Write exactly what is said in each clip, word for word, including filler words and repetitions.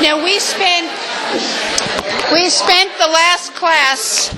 Now we spent we spent the last class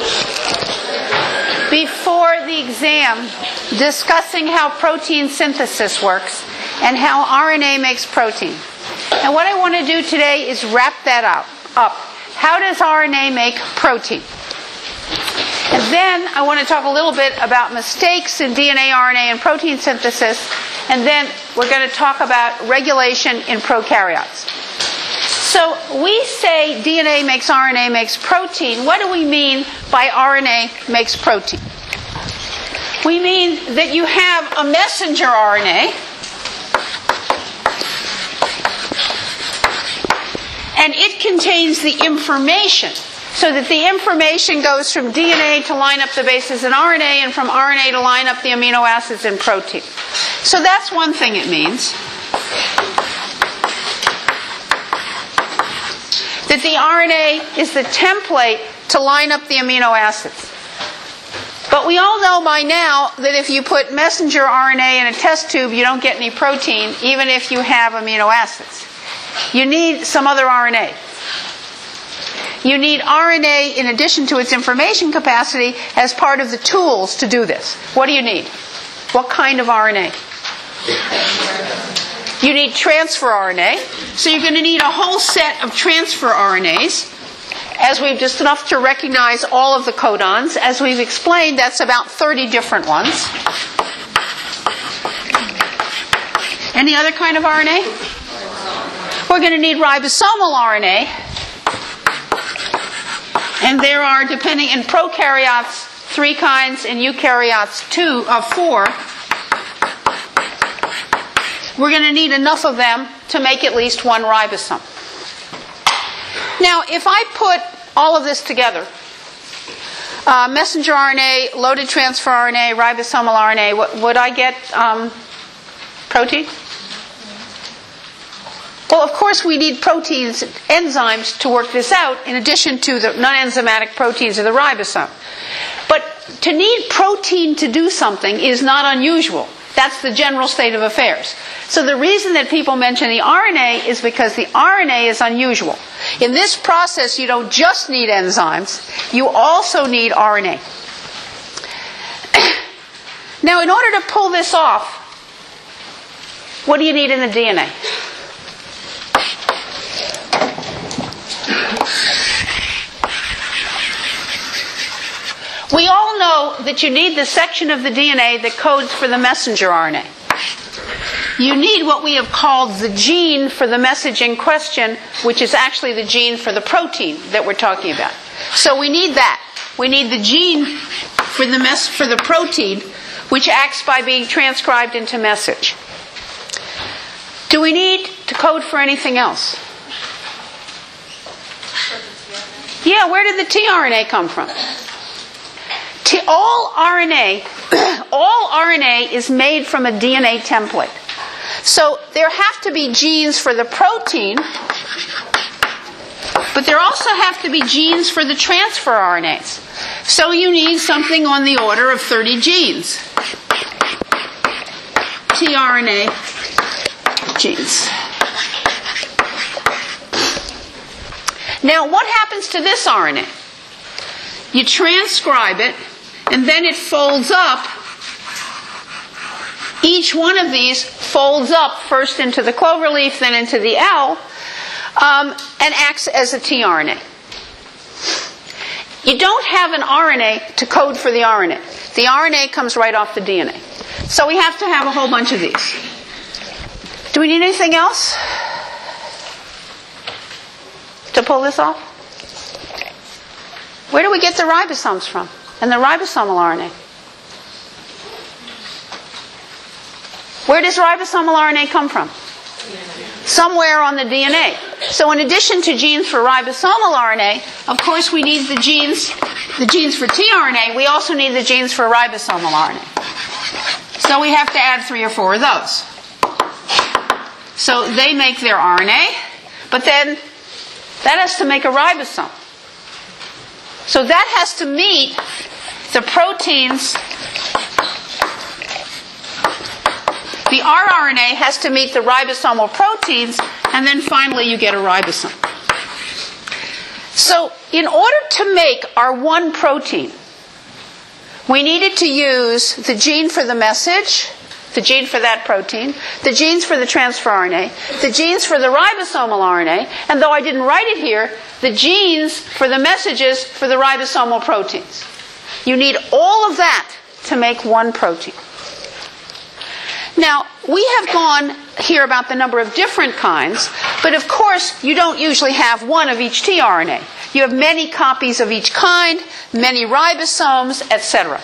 before the exam discussing how protein synthesis works and how R N A makes protein. And what I want to do today is wrap that up. up. How does R N A make protein? And then I want to talk a little bit about mistakes in D N A, R N A, and protein synthesis. And then we're going to talk about regulation in prokaryotes. So we say D N A makes R N A makes protein. What do we mean by R N A makes protein? We mean that you have a messenger R N A, and it contains the information, so that the information goes from D N A to line up the bases in R N A, and from R N A to line up the amino acids in protein. So that's one thing it means. That the R N A is the template to line up the amino acids. But we all know by now that if you put messenger R N A in a test tube, you don't get any protein, even if you have amino acids. You need some other R N A. You need R N A in addition to its information capacity as part of the tools to do this. What do you need? What kind of R N A? You need transfer R N A. So you're going to need a whole set of transfer R N As. As we've just enough to recognize all of the codons. As we've explained, that's about thirty different ones. Any other kind of R N A? We're going to need ribosomal R N A. And there are, depending in prokaryotes, three kinds, in eukaryotes, two, uh, four. We're going to need enough of them to make at least one ribosome. Now, if I put all of this together, uh, messenger R N A, loaded transfer R N A, ribosomal R N A, what, would I get um, protein? Well, of course, we need proteins, enzymes, to work this out, in addition to the non-enzymatic proteins of the ribosome. But to need protein to do something is not unusual. That's the general state of affairs. So the reason that people mention the R N A is because the R N A is unusual. In this process, you don't just need enzymes, you also need R N A. Now, in order to pull this off, what do you need in the D N A? We all know that you need the section of the D N A that codes for the messenger R N A. You need what we have called the gene for the message in question, which is actually the gene for the protein that we're talking about. So we need that. We need the gene for the mess for the protein, which acts by being transcribed into message. Do we need to code for anything else? Yeah, where did the tRNA come from? T- all R N A, all R N A is made from a D N A template. So there have to be genes for the protein, but there also have to be genes for the transfer R N As. So you need something on the order of thirty genes. tRNA genes. Now, what happens to this R N A? You transcribe it, and then it folds up. Each one of these folds up first into the cloverleaf, then into the L, um, and acts as a tRNA. You don't have an R N A to code for the R N A. The R N A comes right off the D N A. So we have to have a whole bunch of these. Do we need anything else to pull this off? Where do we get the ribosomes from? And the ribosomal R N A? Where does ribosomal R N A come from? Somewhere on the D N A. So in addition to genes for ribosomal R N A, of course we need the genes, the genes for tRNA, we also need the genes for ribosomal R N A. So we have to add three or four of those. So they make their R N A, but then that has to make a ribosome. So that has to meet the proteins, The rRNA has to meet the ribosomal proteins, and then finally you get a ribosome. So in order to make our one protein, we needed to use the gene for the message, the gene for that protein, the genes for the transfer R N A, the genes for the ribosomal R N A, and though I didn't write it here, the genes for the messages for the ribosomal proteins. You need all of that to make one protein. Now, we have gone here about the number of different kinds, but of course you don't usually have one of each tRNA. You have many copies of each kind, many ribosomes, et cetera.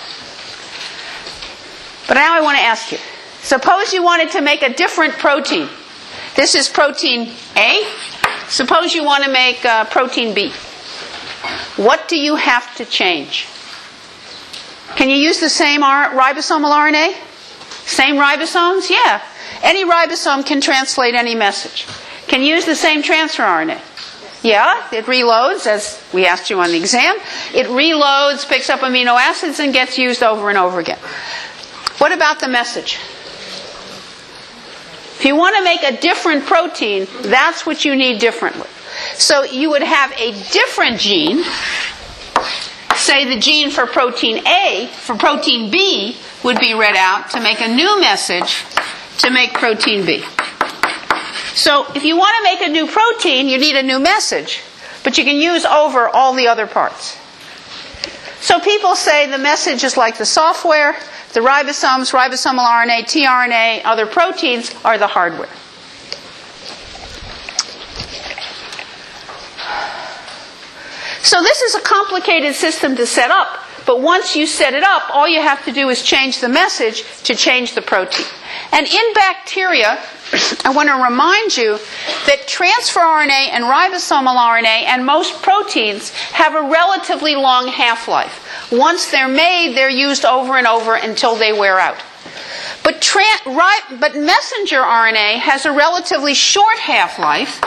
But now I want to ask you, suppose you wanted to make a different protein. This is protein A. Suppose you want to make uh, protein B. What do you have to change? Can you use the same R- ribosomal R N A? Same ribosomes? Yeah. Any ribosome can translate any message. Can you use the same transfer R N A? Yeah, it reloads, as we asked you on the exam. It reloads, picks up amino acids, and gets used over and over again. What about the message? If you want to make a different protein, that's what you need differently. So you would have a different gene, say the gene for protein A, for protein B, would be read out to make a new message to make protein B. So if you want to make a new protein, you need a new message, but you can use over all the other parts. So people say the message is like the software, the ribosomes, ribosomal R N A, tRNA, other proteins are the hardware. So this is a complicated system to set up, but once you set it up, all you have to do is change the message to change the protein. And in bacteria, I want to remind you that transfer R N A and ribosomal R N A and most proteins have a relatively long half-life. Once they're made, they're used over and over until they wear out. But, tra- ri- but messenger R N A has a relatively short half-life.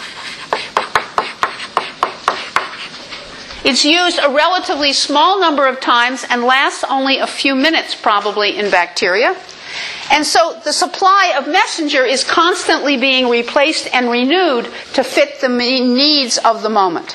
It's used a relatively small number of times and lasts only a few minutes probably in bacteria. And so the supply of messenger is constantly being replaced and renewed to fit the needs of the moment.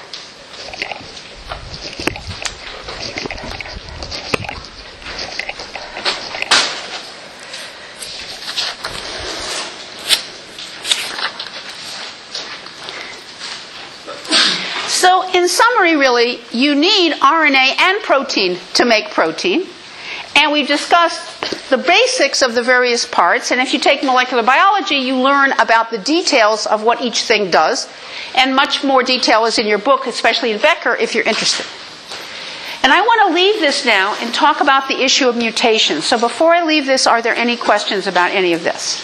So in summary, really, you need R N A and protein to make protein. And we've discussed the basics of the various parts. And if you take molecular biology, you learn about the details of what each thing does. And much more detail is in your book, especially in Becker, if you're interested. And I want to leave this now and talk about the issue of mutations. So before I leave this, are there any questions about any of this?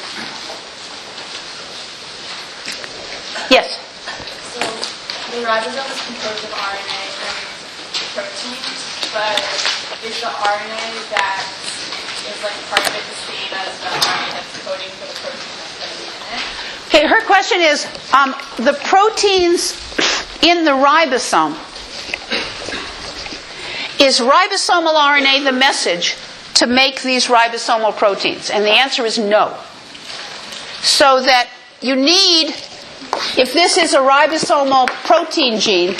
Yes? So the ribosome is composed of R N A and proteins, but is the R N A that is like part of it the same as the R N A that's coding for the protein that's going to be in it? Okay, her question is, um, the proteins in the ribosome, is ribosomal R N A the message to make these ribosomal proteins? And the answer is no. So that you need, if this is a ribosomal protein gene,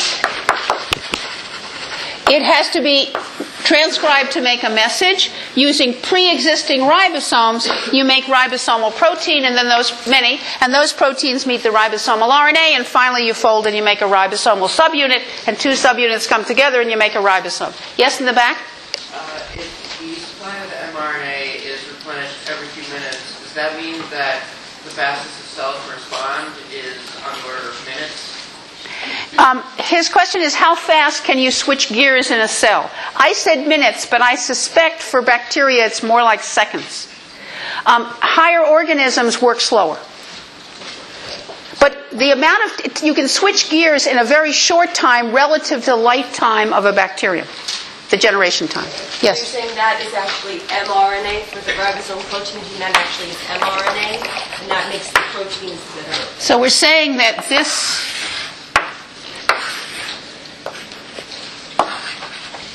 it has to be transcribed to make a message. Using pre-existing ribosomes, you make ribosomal protein, and then those many, and those proteins meet the ribosomal R N A, and finally you fold and you make a ribosomal subunit, and two subunits come together and you make a ribosome. Yes, in the back? Uh, if the supply of mRNA is replenished every few minutes, does that mean that the fastest of cells to respond is on the order of minutes? Um, his question is, how fast can you switch gears in a cell? I said minutes, but I suspect for bacteria it's more like seconds. Um, higher organisms work slower. But the amount of, you can switch gears in a very short time relative to the lifetime of a bacterium, the generation time. Yes? So you're saying that is actually mRNA for the ribosomal protein gene, that actually is mRNA, and that makes the proteins that are... So we're saying that this...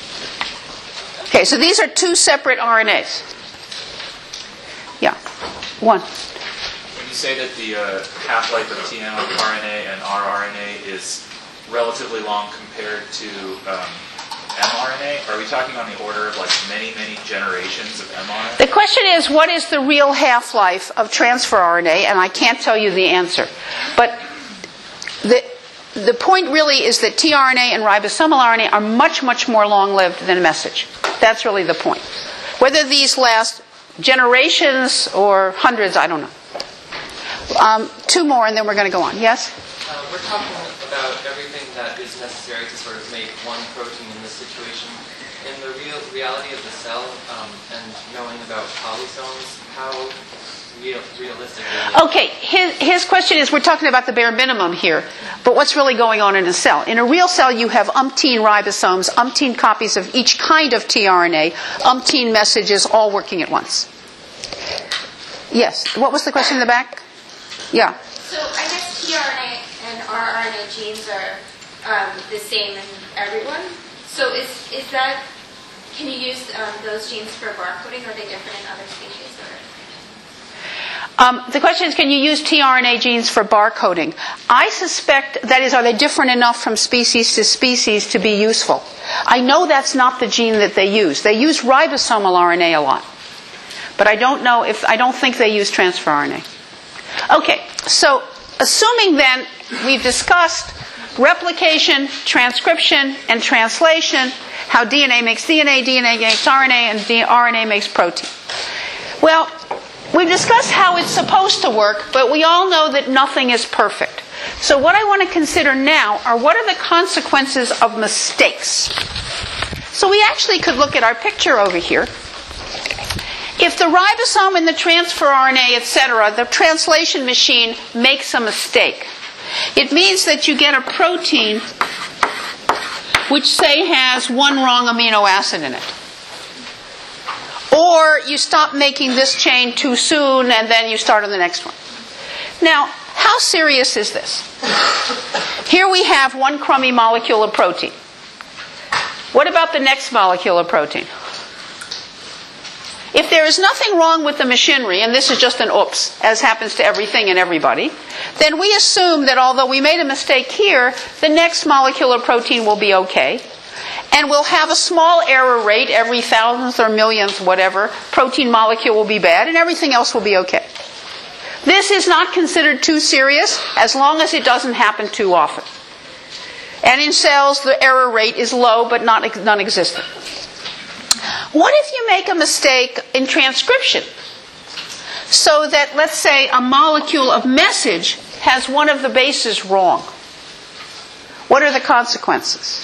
Okay, so these are two separate R N As. Yeah. One. When you say that the uh, half-life of T N R N A and rRNA is relatively long compared to um, mRNA, are we talking on the order of like many, many generations of mRNA? The question is, what is the real half-life of transfer R N A? And I can't tell you the answer. But the the point really is that tRNA and ribosomal R N A are much, much more long-lived than message. That's really the point. Whether these last generations or hundreds, I don't know. Um, two more, and then we're going to go on. Yes? Uh, we're talking about everything that is necessary to sort of make one protein in this situation. In the real reality of the cell, um, and knowing about polysomes, how real, realistic is it? Okay, his, his question is, we're talking about the bare minimum here, but what's really going on in a cell? In a real cell, you have umpteen ribosomes, umpteen copies of each kind of tRNA, umpteen messages all working at once. Yes, what was the question in the back? Yeah. So I guess tRNA and rRNA genes are um, the same in everyone. So is is that, can you use um, those genes for barcoding? Are they different in other species? Or? Um, the question is, can you use tRNA genes for barcoding? I suspect, that is, are they different enough from species to species to be useful? I know that's not the gene that they use. They use ribosomal R N A a lot. But I don't know if, I don't think they use transfer R N A. Okay, so assuming then we've discussed replication, transcription, and translation, how D N A makes D N A, D N A makes R N A, and R N A makes protein. Well, we've discussed how it's supposed to work, but we all know that nothing is perfect. So what I want to consider now are what are the consequences of mistakes. So we actually could look at our picture over here. If the ribosome and the transfer R N A, et cetera, the translation machine makes a mistake, it means that you get a protein which, say, has one wrong amino acid in it. Or you stop making this chain too soon and then you start on the next one. Now, how serious is this? Here we have one crummy molecule of protein. What about the next molecule of protein? If there is nothing wrong with the machinery, and this is just an oops, as happens to everything and everybody, then we assume that although we made a mistake here, the next molecule of protein will be okay. And we'll have a small error rate every thousandth or millionth, whatever. Protein molecule will be bad, and everything else will be okay. This is not considered too serious as long as it doesn't happen too often. And in cells, the error rate is low, but not non-existent. What if you make a mistake in transcription? So that, let's say, a molecule of message has one of the bases wrong. What are the consequences?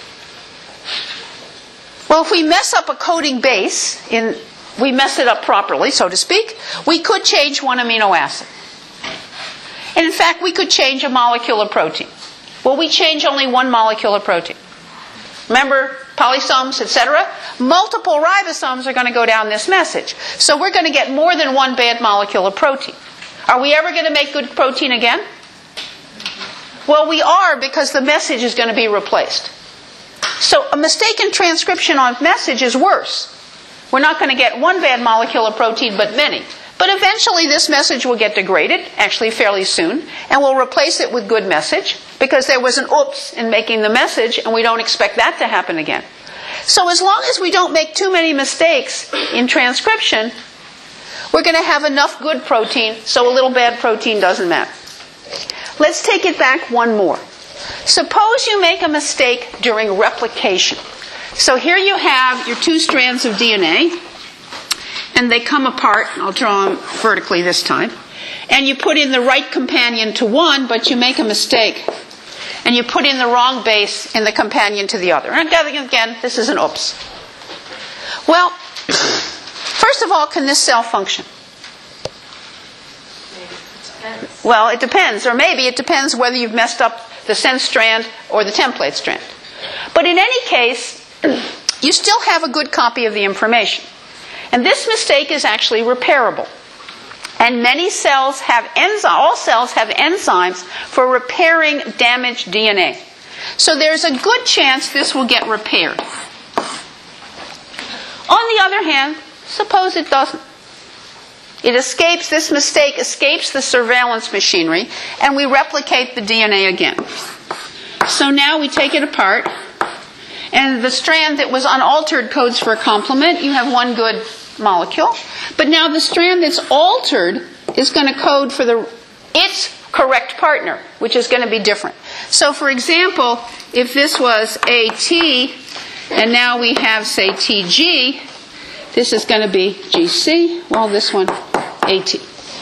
Well, if we mess up a coding base, in, we mess it up properly, so to speak, we could change one amino acid. And in fact, we could change a molecule of protein. Well, we change only one molecule of protein. Remember, polysomes, et cetera? Multiple ribosomes are going to go down this message. So we're going to get more than one bad molecule of protein. Are we ever going to make good protein again? Well, we are, because the message is going to be replaced. So a mistake in transcription on message is worse. We're not going to get one bad molecule of protein, but many. But eventually this message will get degraded, actually fairly soon, and we'll replace it with good message, because there was an oops in making the message, and we don't expect that to happen again. So as long as we don't make too many mistakes in transcription, we're going to have enough good protein, so a little bad protein doesn't matter. Let's take it back one more. Suppose you make a mistake during replication. So here you have your two strands of D N A, and they come apart. I'll draw them vertically this time. And you put in the right companion to one, but you make a mistake. And you put in the wrong base in the companion to the other. And again, this is an oops. Well, first of all, can this cell function? Well, it depends. Or maybe it depends whether you've messed up the sense strand or the template strand. But in any case, you still have a good copy of the information. And this mistake is actually repairable. And many cells have enzymes, all cells have enzymes for repairing damaged D N A. So there's a good chance this will get repaired. On the other hand, suppose it doesn't. It escapes, this mistake escapes the surveillance machinery, and we replicate the D N A again. So now we take it apart, and the strand that was unaltered codes for a complement. You have one good molecule. But now the strand that's altered is going to code for the its correct partner, which is going to be different. So for example, if this was A T, and now we have, say, T G, this is going to be G C, well, this one, A T.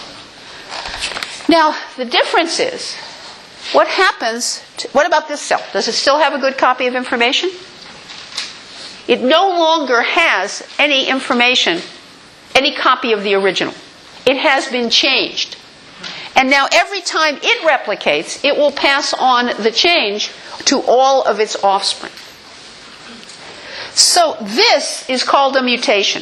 Now, the difference is, what happens, to, what about this cell? Does it still have a good copy of information? It no longer has any information, any copy of the original. It has been changed. And now every time it replicates, it will pass on the change to all of its offspring. So this is called a mutation.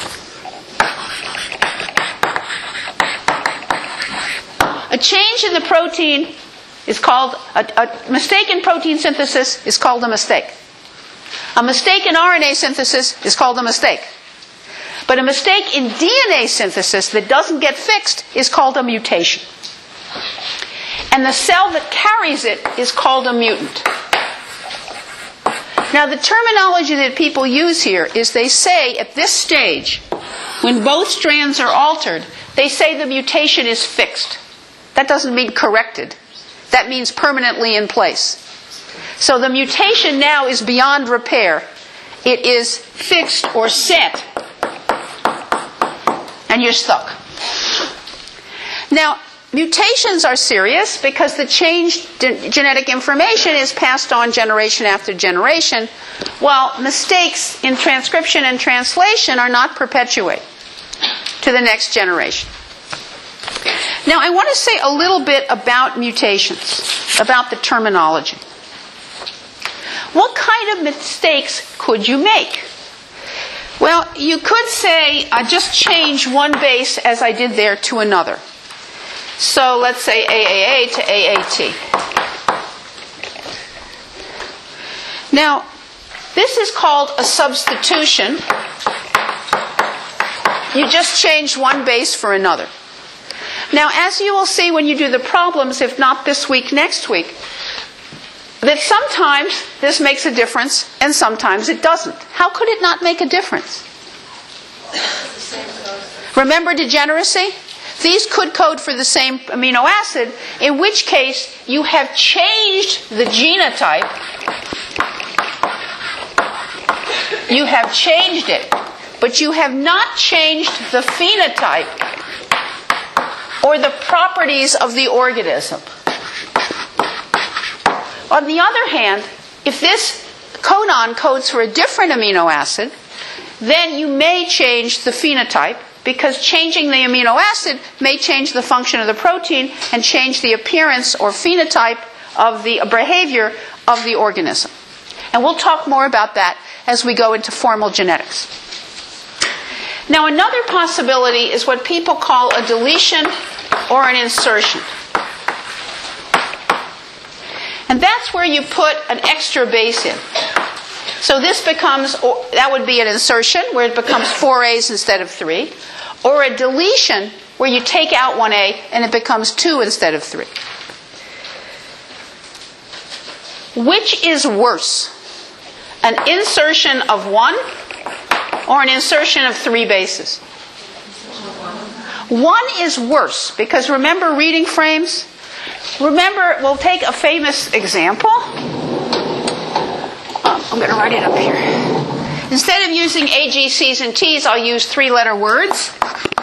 A change in the protein is called, a, a mistake in protein synthesis is called a mistake. A mistake in R N A synthesis is called a mistake. But a mistake in D N A synthesis that doesn't get fixed is called a mutation. And the cell that carries it is called a mutant. Now, the terminology that people use here is they say at this stage, when both strands are altered, they say the mutation is fixed. That doesn't mean corrected. That means permanently in place. So the mutation now is beyond repair. It is fixed or set. And you're stuck. Now, mutations are serious because the changed genetic information is passed on generation after generation, while mistakes in transcription and translation are not perpetuated to the next generation. Now, I want to say a little bit about mutations, about the terminology. What kind of mistakes could you make? Well, you could say, uh, just change one base as I did there to another. So let's say A A A to A A T. Now, this is called a substitution. You just change one base for another. Now, as you will see when you do the problems, if not this week, next week, that sometimes this makes a difference and sometimes it doesn't. How could it not make a difference? Remember degeneracy? These could code for the same amino acid, in which case you have changed the genotype. You have changed it, but you have not changed the phenotype or the properties of the organism. On the other hand, if this codon codes for a different amino acid, then you may change the phenotype, because changing the amino acid may change the function of the protein and change the appearance or phenotype of the behavior of the organism. And we'll talk more about that as we go into formal genetics. Now, another possibility is what people call a deletion or an insertion. And that's where you put an extra base in. So this becomes, or that would be an insertion, where it becomes four A's instead of three. Or a deletion, where you take out one A and it becomes two instead of three. Which is worse? An insertion of one or an insertion of three bases? One is worse, because remember reading frames? Remember, we'll take a famous example. Oh, I'm going to write it up here. Instead of using A, G, C's, and T's, I'll use three-letter words.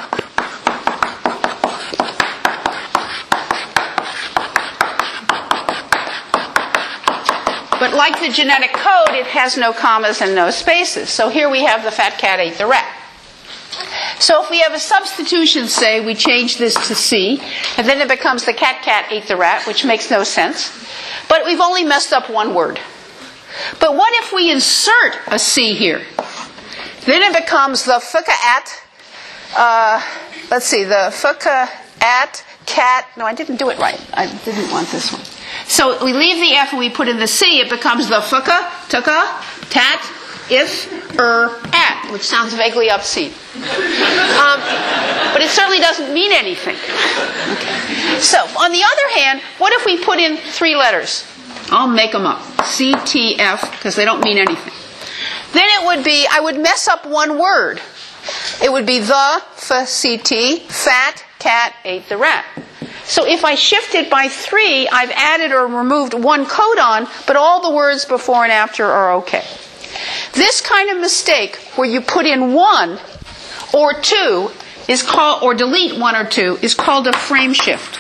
But like the genetic code, it has no commas and no spaces. So here we have the fat cat ate the rat. So if we have a substitution, say, we change this to C, and then it becomes the cat cat ate the rat, which makes no sense. But we've only messed up one word. But what if we insert a C here? Then it becomes the fuka at, uh, let's see, the fuka at cat. No, I didn't do it right. I didn't want this one. So we leave the F and we put in the C. It becomes the fuka, tuka, tat, if, er, at, which sounds vaguely obscene. Um, But it certainly doesn't mean anything. Okay. So, on the other hand, what if we put in three letters? I'll make them up. C, T, F, because they don't mean anything. Then it would be, I would mess up one word. It would be the, F, C, T, fat, cat, ate the rat. So if I shift it by three, I've added or removed one codon, but all the words before and after are okay. This kind of mistake, where you put in one or two, is called, or delete one or two, is called a frame shift.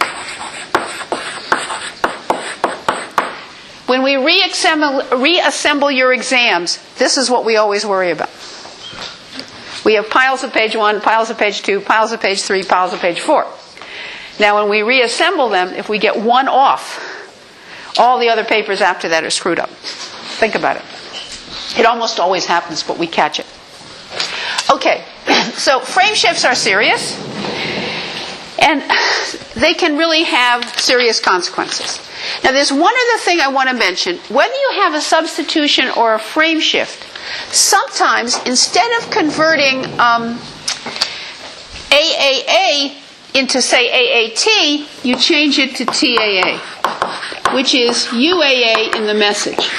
When we reassemble, reassemble your exams, this is what we always worry about. We have piles of page one, piles of page two, piles of page three, piles of page four. Now, when we reassemble them, if we get one off, all the other papers after that are screwed up. Think about it. It almost always happens, but we catch it. Okay, so frame shifts are serious, and they can really have serious consequences. Now, there's one other thing I want to mention. Whether you have a substitution or a frame shift, sometimes instead of converting um, A A A into, say, A A T, you change it to T A A, which is U A A in the message.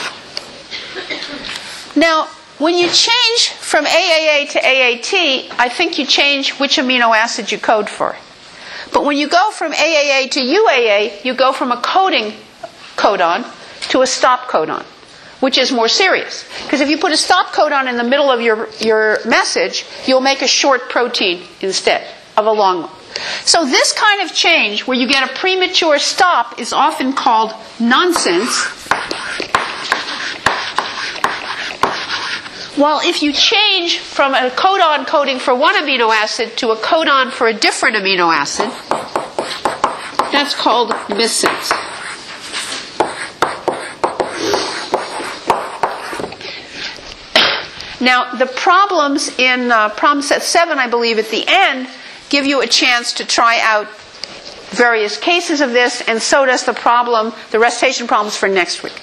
Now, when you change from A A A to A A T, I think you change which amino acid you code for. But when you go from A A A to U A A, you go from a coding codon to a stop codon, which is more serious. Because if you put a stop codon in the middle of your, your message, you'll make a short protein instead of a long one. So this kind of change, where you get a premature stop, is often called nonsense. While if you change from a codon coding for one amino acid to a codon for a different amino acid, that's called missense. Now, the problems in uh, problem set seven, I believe, at the end, give you a chance to try out various cases of this, and so does the problem, the recitation problems for next week.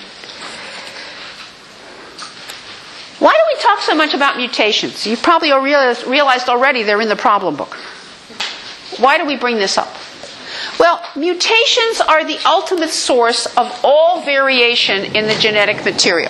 Why do we talk so much about mutations? You probably realized, realized already they're in the problem book. Why do we bring this up? Well, mutations are the ultimate source of all variation in the genetic material.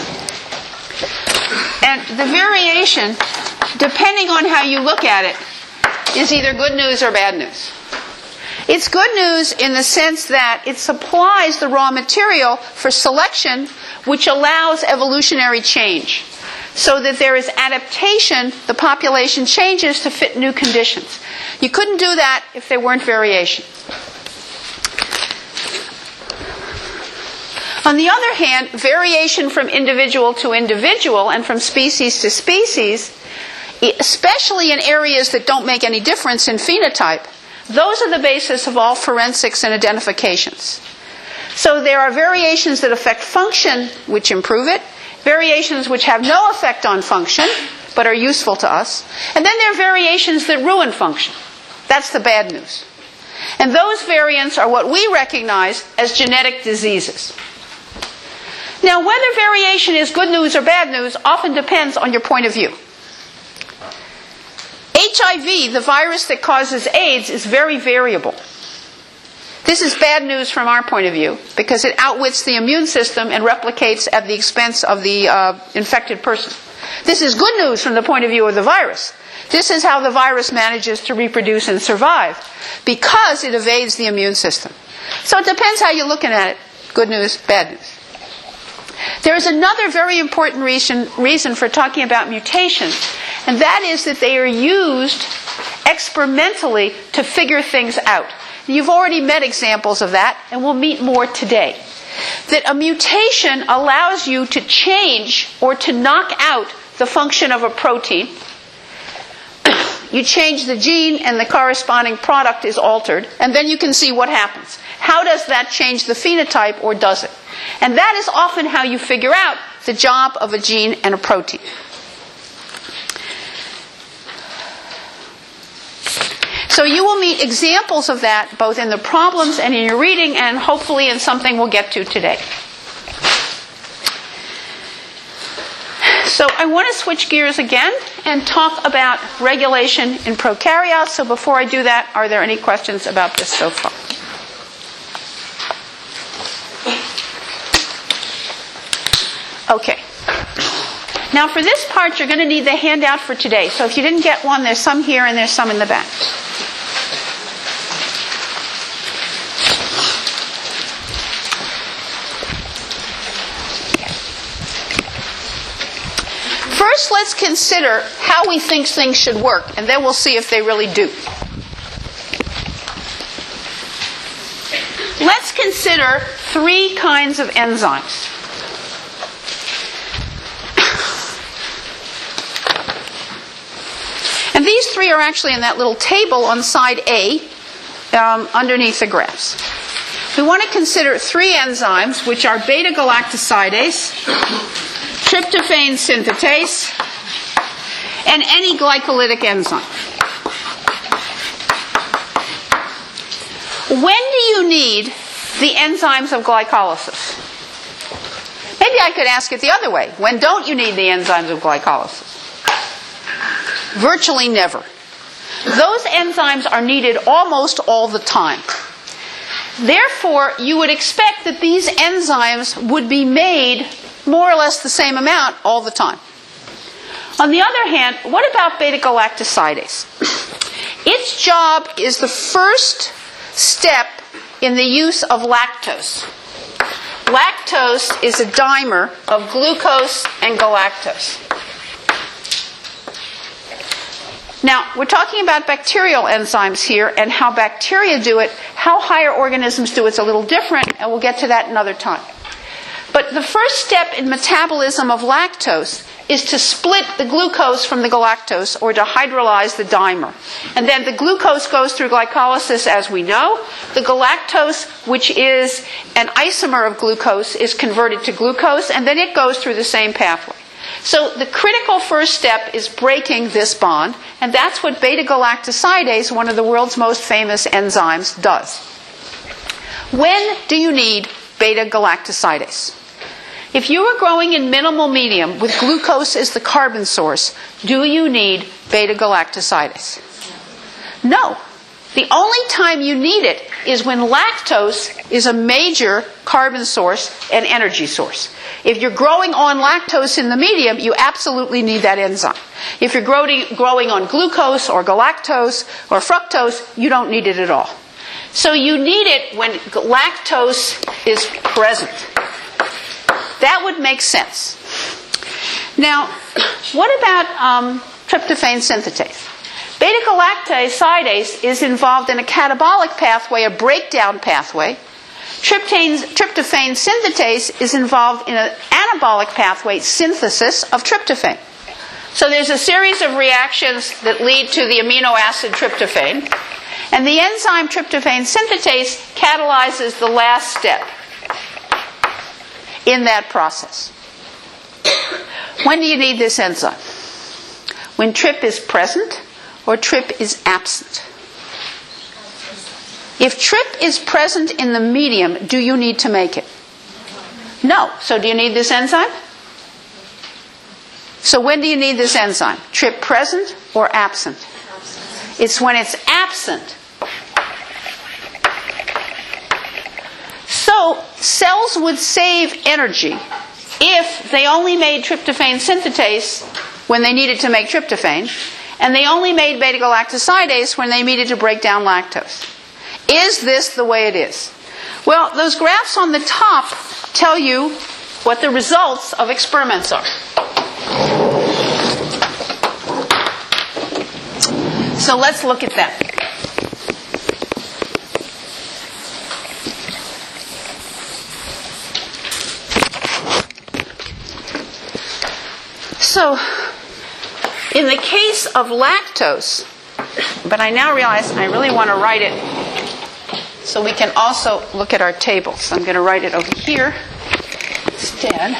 And the variation, depending on how you look at it, is either good news or bad news. It's good news in the sense that it supplies the raw material for selection, which allows evolutionary change. So that there is adaptation, the population changes to fit new conditions. You couldn't do that if there weren't variation. On the other hand, variation from individual to individual and from species to species, especially in areas that don't make any difference in phenotype, those are the basis of all forensics and identifications. So there are variations that affect function, which improve it, variations which have no effect on function, but are useful to us, and then there are variations that ruin function. That's the bad news. And those variants are what we recognize as genetic diseases. Now, whether variation is good news or bad news often depends on your point of view. H I V, the virus that causes AIDS, is very variable. This is bad news from our point of view because it outwits the immune system and replicates at the expense of the uh, infected person. This is good news from the point of view of the virus. This is how the virus manages to reproduce and survive because it evades the immune system. So it depends how you're looking at it. Good news, bad news. There is another very important reason, reason for talking about mutations, and that is that they are used experimentally to figure things out. You've already met examples of that, and we'll meet more today. That a mutation allows you to change or to knock out the function of a protein. You change the gene and the corresponding product is altered, and then you can see what happens. How does that change the phenotype, or does it? And that is often how you figure out the job of a gene and a protein. So you will meet examples of that both in the problems and in your reading, and hopefully in something we'll get to today. So I want to switch gears again and talk about regulation in prokaryotes. So before I do that, are there any questions about this so far? Okay. Now for this part, you're going to need the handout for today. So if you didn't get one, there's some here and there's some in the back. First, let's consider how we think things should work, and then we'll see if they really do. Let's consider three kinds of enzymes. And these three are actually in that little table on side A, um, underneath the graphs. We want to consider three enzymes, which are beta-galactosidase, tryptophan synthetase, and any glycolytic enzyme. When do you need the enzymes of glycolysis? Maybe I could ask it the other way. When don't you need the enzymes of glycolysis? Virtually never. Those enzymes are needed almost all the time. Therefore, you would expect that these enzymes would be made more or less the same amount all the time. On the other hand, what about beta-galactosidase? Its job is the first step in the use of lactose. Lactose is a dimer of glucose and galactose. Now, we're talking about bacterial enzymes here and how bacteria do it. How higher organisms do it's a little different, and we'll get to that another time. But the first step in metabolism of lactose is to split the glucose from the galactose, or to hydrolyze the dimer. And then the glucose goes through glycolysis, as we know. The galactose, which is an isomer of glucose, is converted to glucose, and then it goes through the same pathway. So the critical first step is breaking this bond, and that's what beta-galactosidase, one of the world's most famous enzymes, does. When do you need beta-galactosidase? If you are growing in minimal medium with glucose as the carbon source, do you need beta-galactosidase? No. The only time you need it is when lactose is a major carbon source and energy source. If you're growing on lactose in the medium, you absolutely need that enzyme. If you're growing, growing on glucose or galactose or fructose, you don't need it at all. So you need it when lactose is present. That would make sense. Now, what about um, tryptophan synthetase? Beta-galactosidase is involved in a catabolic pathway, a breakdown pathway. Tryptophan, tryptophan synthetase is involved in an anabolic pathway, synthesis of tryptophan. So there's a series of reactions that lead to the amino acid tryptophan. And the enzyme tryptophan synthetase catalyzes the last step in that process. When do you need this enzyme? When tryp is present or tryp is absent? If tryp is present in the medium, do you need to make it? No. So do you need this enzyme? So when do you need this enzyme? Tryp present or absent? It's when it's absent. So cells would save energy if they only made tryptophan synthetase when they needed to make tryptophan, and they only made beta-galactosidase when they needed to break down lactose. Is this the way it is? Well, those graphs on the top tell you what the results of experiments are. So let's look at that. So, in the case of lactose, but I now realize I really want to write it so we can also look at our tables. I'm going to write it over here instead.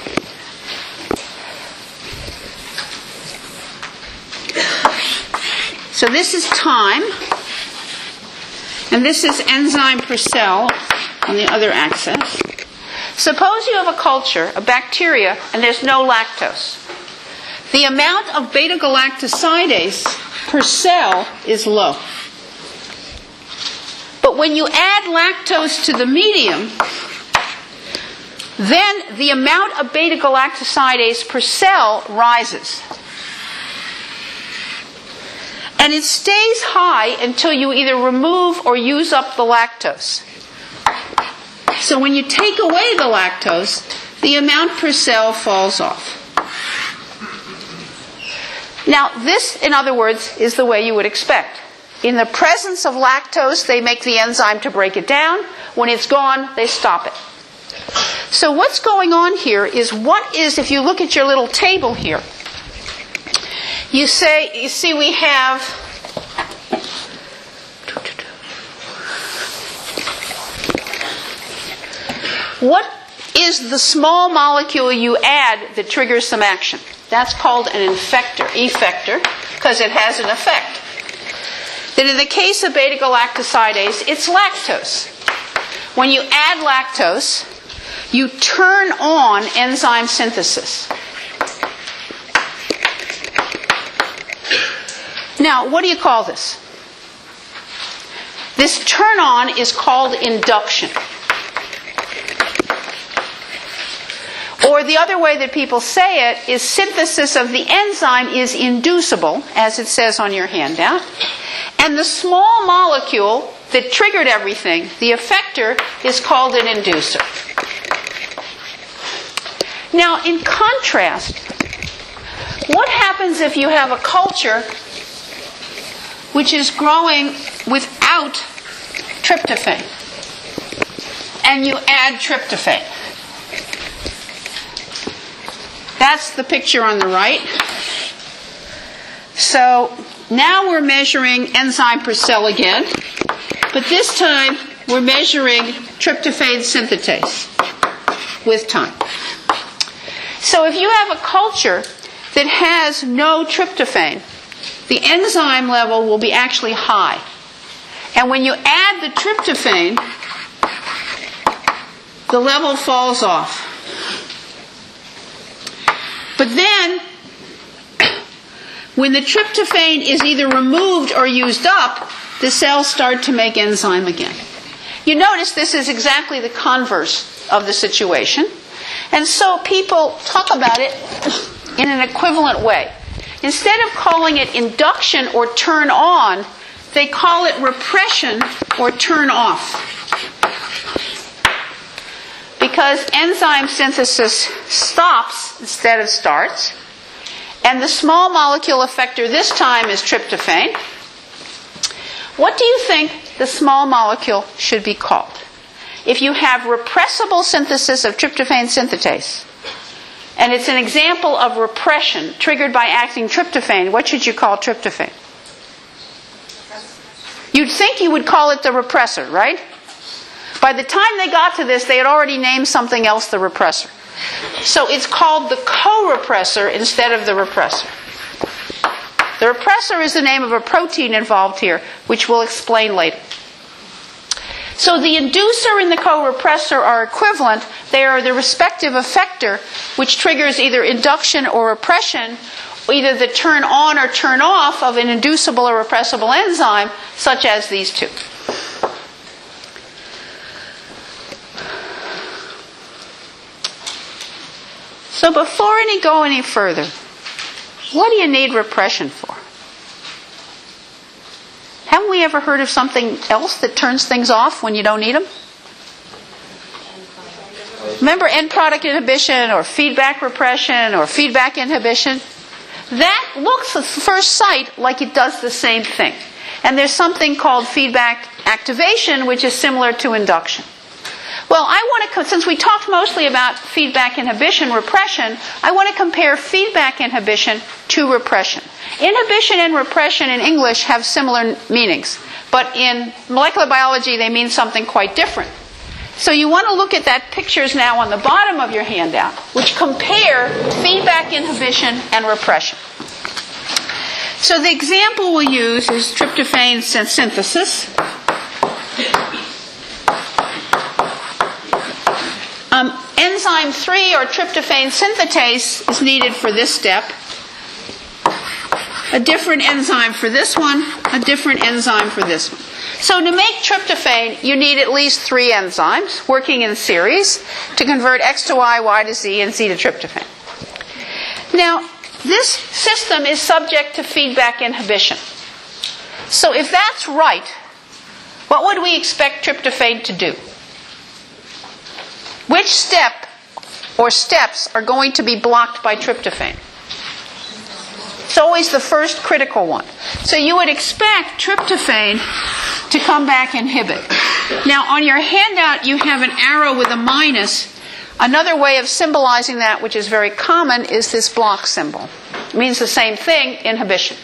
So this is time, and this is enzyme per cell on the other axis. Suppose you have a culture, a bacteria, and there's no lactose. the amount of beta-galactosidase per cell is low. But when you add lactose to the medium, then the amount of beta-galactosidase per cell rises. And it stays high until you either remove or use up the lactose. So when you take away the lactose, the amount per cell falls off. Now, this, in other words, is the way you would expect. In the presence of lactose, they make the enzyme to break it down. When it's gone, they stop it. So what's going on here is what is, if you look at your little table here, you say, you see we have what is the small molecule you add that triggers some action? That's called an effector, effector, because it has an effect. Then in the case of beta-galactosidase, it's lactose. When you add lactose, you turn on enzyme synthesis. Now, what do you call this? This turn on is called induction. Or the other way that people say it is synthesis of the enzyme is inducible, as it says on your handout. And the small molecule that triggered everything, the effector, is called an inducer. Now, in contrast, what happens if you have a culture which is growing without tryptophan, and you add tryptophan? That's the picture on the right. So now we're measuring enzyme per cell again, but this time we're measuring tryptophan synthetase with time. So if you have a culture that has no tryptophan, the enzyme level will be actually high. And when you add the tryptophan, the level falls off. But then, when the tryptophan is either removed or used up, the cells start to make enzyme again. You notice this is exactly the converse of the situation. And so people talk about it in an equivalent way. Instead of calling it induction or turn on, they call it repression or turn off. Because enzyme synthesis stops instead of starts. And the small molecule effector this time is tryptophan. What do you think the small molecule should be called? If you have repressible synthesis of tryptophan synthetase, and it's an example of repression triggered by acting tryptophan, what should you call tryptophan? You'd think you would call it the repressor, right? By the time they got to this, they had already named something else the repressor. So it's called the co-repressor instead of the repressor. The repressor is the name of a protein involved here, which we'll explain later. So the inducer and the co-repressor are equivalent. They are the respective effector, which triggers either induction or repression, either the turn on or turn off of an inducible or repressible enzyme, such as these two. So before I go any further, what do you need repression for? Haven't we ever heard of something else that turns things off when you don't need them? Remember end product inhibition or feedback repression or feedback inhibition? That looks at first sight like it does the same thing. And there's something called feedback activation, which is similar to induction. Well, I want to, since we talked mostly about feedback inhibition, repression, I want to compare feedback inhibition to repression. Inhibition and repression in English have similar meanings, but in molecular biology they mean something quite different. So you want to look at that pictures now on the bottom of your handout, which compare feedback inhibition and repression. So the example we'll use is tryptophan synthesis. Um, enzyme three, or tryptophan synthetase, is needed for this step. a different enzyme for this one, a different enzyme for this one. So to make tryptophan, you need at least three enzymes working in series to convert X to Y, Y to Z, and Z to tryptophan. Now, this system is subject to feedback inhibition. So if that's right, what would we expect tryptophan to do? Which step or steps are going to be blocked by tryptophan? It's always the first critical one. So you would expect tryptophan to come back and inhibit. Now on your handout you have an arrow with a minus. Another way of symbolizing that, which is very common, is this block symbol. It means the same thing, inhibition.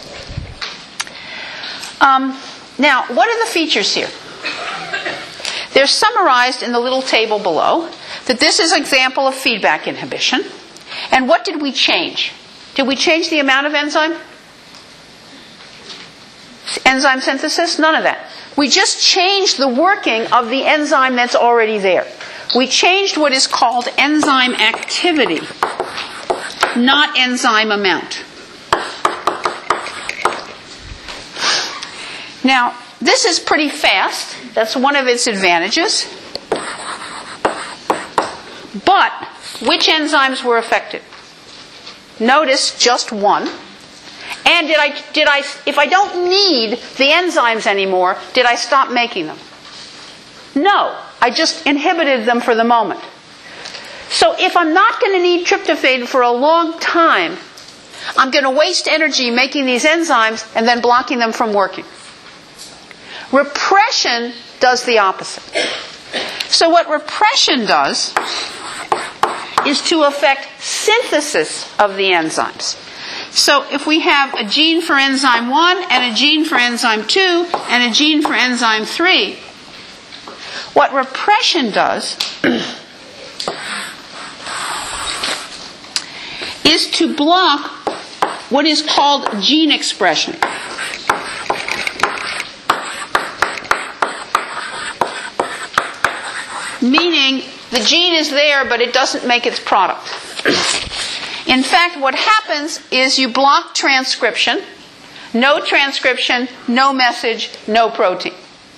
Um, now, what are the features here? They're summarized in the little table below, that this is an example of feedback inhibition. And what did we change? Did we change the amount of enzyme? Enzyme synthesis? None of that. We just changed the working of the enzyme that's already there. We changed what is called enzyme activity, not enzyme amount. Now, this is pretty fast. That's one of its advantages. But which enzymes were affected? Notice just one. And did I, did I, if I don't need the enzymes anymore, did I stop making them? No. I just inhibited them for the moment. So if I'm not going to need tryptophan for a long time, I'm going to waste energy making these enzymes and then blocking them from working. Repression does the opposite. So what repression does is to affect synthesis of the enzymes. So if we have a gene for enzyme one and a gene for enzyme two and a gene for enzyme three, what repression does is to block what is called gene expression. Meaning the gene is there, but it doesn't make its product. In fact, what happens is you block transcription. No transcription, no message, no protein.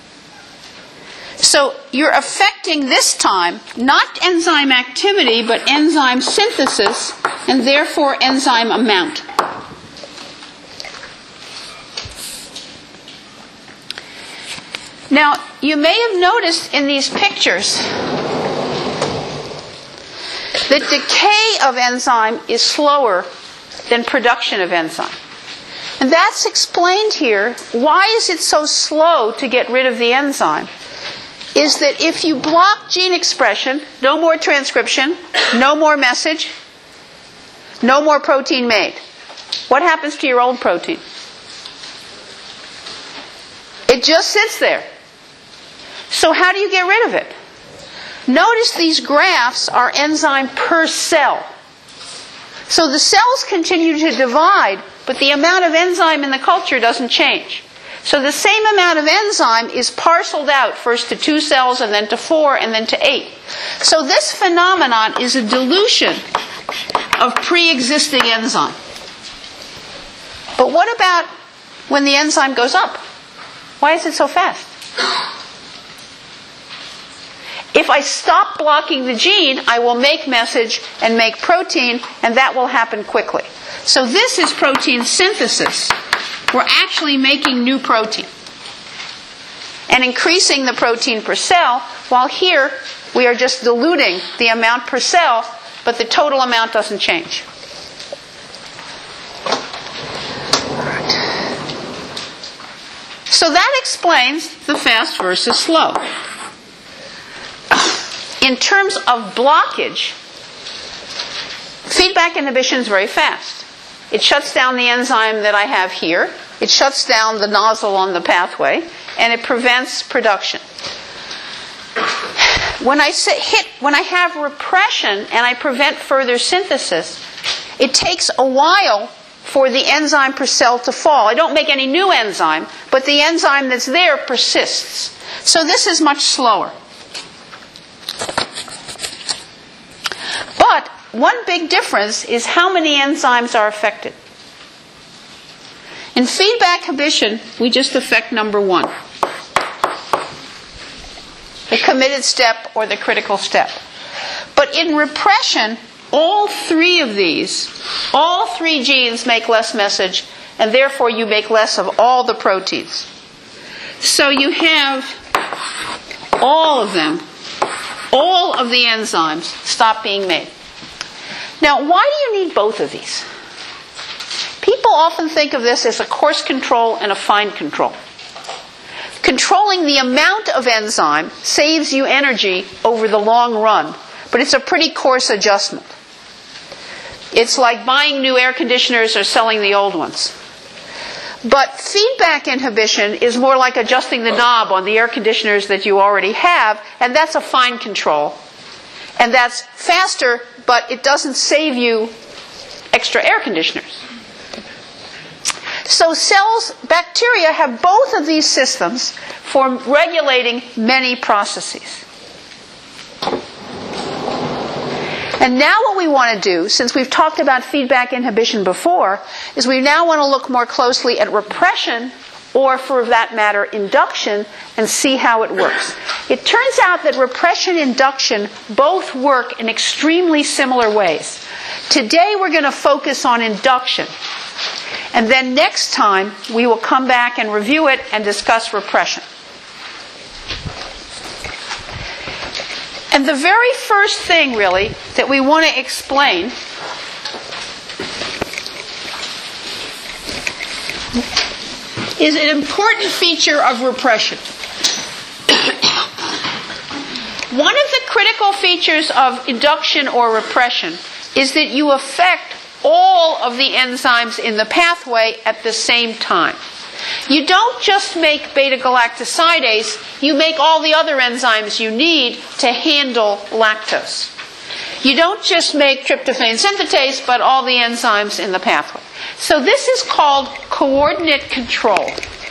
So you're affecting this time not enzyme activity, but enzyme synthesis, and therefore enzyme amount. Now, you may have noticed in these pictures that decay of enzyme is slower than production of enzyme. And that's explained here. Why is it so slow to get rid of the enzyme? Is that if you block gene expression, no more transcription, no more message, no more protein made. What happens to your old protein? It just sits there. So how do you get rid of it? Notice these graphs are enzyme per cell. So the cells continue to divide, but the amount of enzyme in the culture doesn't change. So the same amount of enzyme is parceled out first to two cells and then to four and then to eight. So this phenomenon is a dilution of pre-existing enzyme. But what about when the enzyme goes up? Why is it so fast? If I stop blocking the gene, I will make message and make protein, and that will happen quickly. So this is protein synthesis. We're actually making new protein and increasing the protein per cell, while here we are just diluting the amount per cell, but the total amount doesn't change. So that explains the fast versus slow. In terms of blockage, feedback inhibition is very fast. It shuts down the enzyme that I have here. It shuts down the nozzle on the pathway, and it prevents production. When I say hit, when I have repression and I prevent further synthesis, it takes a while for the enzyme per cell to fall. I don't make any new enzyme, but the enzyme that's there persists. So this is much slower. But one big difference is how many enzymes are affected. In feedback inhibition, we just affect number one, the committed step or the critical step. But in repression, all three of these, all three genes make less message, and therefore you make less of all the proteins. So you have all of them, all of the enzymes stop being made. Now, why do you need both of these? People often think of this as a coarse control and a fine control. Controlling the amount of enzyme saves you energy over the long run, but it's a pretty coarse adjustment. It's like buying new air conditioners or selling the old ones. But feedback inhibition is more like adjusting the knob on the air conditioners that you already have, and that's a fine control. And that's faster, but it doesn't save you extra air conditioners. So cells, bacteria have both of these systems for regulating many processes. And now what we want to do, since we've talked about feedback inhibition before, is we now want to look more closely at repression, or for that matter, induction, and see how it works. It turns out that repression and induction both work in extremely similar ways. Today we're going to focus on induction. And then next time we will come back and review it and discuss repression. And the very first thing, really, that we want to explain is an important feature of repression. One of the critical features of induction or repression is that you affect all of the enzymes in the pathway at the same time. You don't just make beta-galactosidase, you make all the other enzymes you need to handle lactose. You don't just make tryptophan synthetase, but all the enzymes in the pathway. So this is called coordinate control.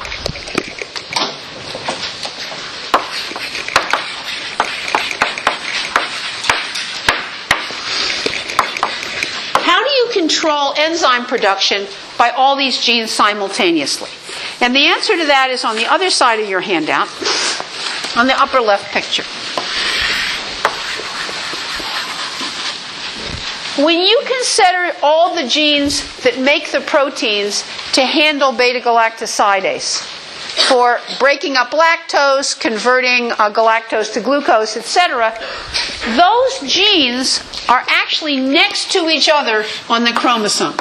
How do you control enzyme production by all these genes simultaneously? And the answer to that is on the other side of your handout, on the upper left picture. When you consider all the genes that make the proteins to handle beta-galactosidase, for breaking up lactose, converting uh, galactose to glucose, et cetera, those genes are actually next to each other on the chromosome.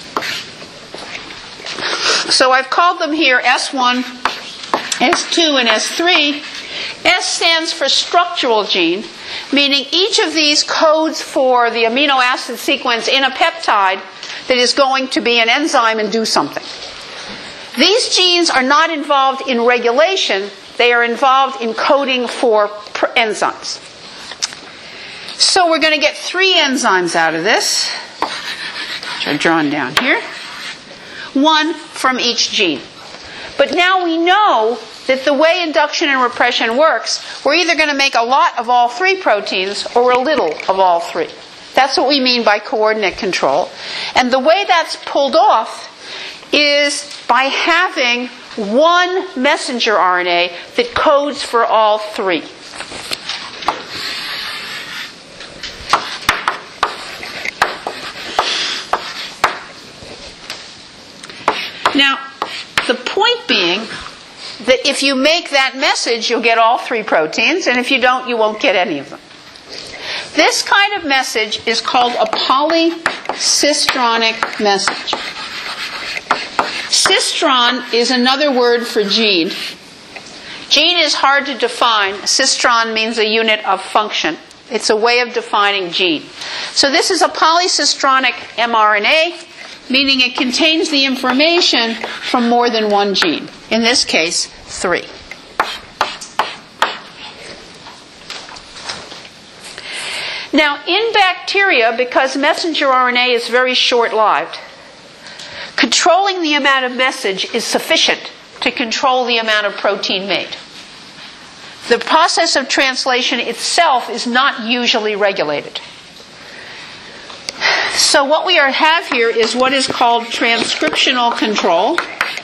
So I've called them here S one, S two, and S three. S stands for structural gene, meaning each of these codes for the amino acid sequence in a peptide that is going to be an enzyme and do something. These genes are not involved in regulation, they are involved in coding for enzymes. So we're going to get three enzymes out of this, which are drawn down here. One from each gene. But now we know that the way induction and repression works, we're either going to make a lot of all three proteins or a little of all three. That's what we mean by coordinate control. And the way that's pulled off is by having one messenger R N A that codes for all three. Now, the point being that if you make that message, you'll get all three proteins, and if you don't, you won't get any of them. This kind of message is called a polycistronic message. Cistron is another word for gene. Gene is hard to define. Cistron means a unit of function. It's a way of defining gene. So this is a polycistronic mRNA, meaning it contains the information from more than one gene. In this case, three. Now, in bacteria, because messenger R N A is very short-lived, controlling the amount of message is sufficient to control the amount of protein made. The process of translation itself is not usually regulated. So what we are, have here is what is called transcriptional control.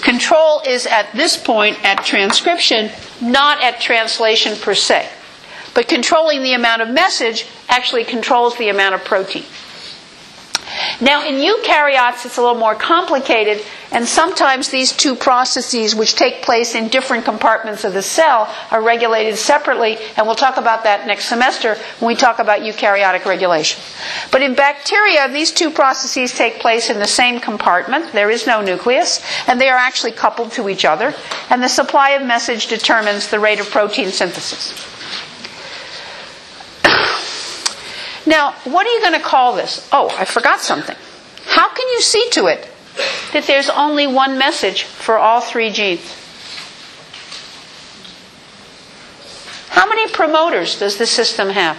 Control is at this point at transcription, not at translation per se. But controlling the amount of message actually controls the amount of protein. Now, in eukaryotes, it's a little more complicated, and sometimes these two processes, which take place in different compartments of the cell, are regulated separately, and we'll talk about that next semester when we talk about eukaryotic regulation. But in bacteria, these two processes take place in the same compartment. There is no nucleus, and they are actually coupled to each other, and the supply of message determines the rate of protein synthesis. Now, what are you going to call this? Oh, I forgot something. How can you see to it that there's only one message for all three genes? How many promoters does the system have?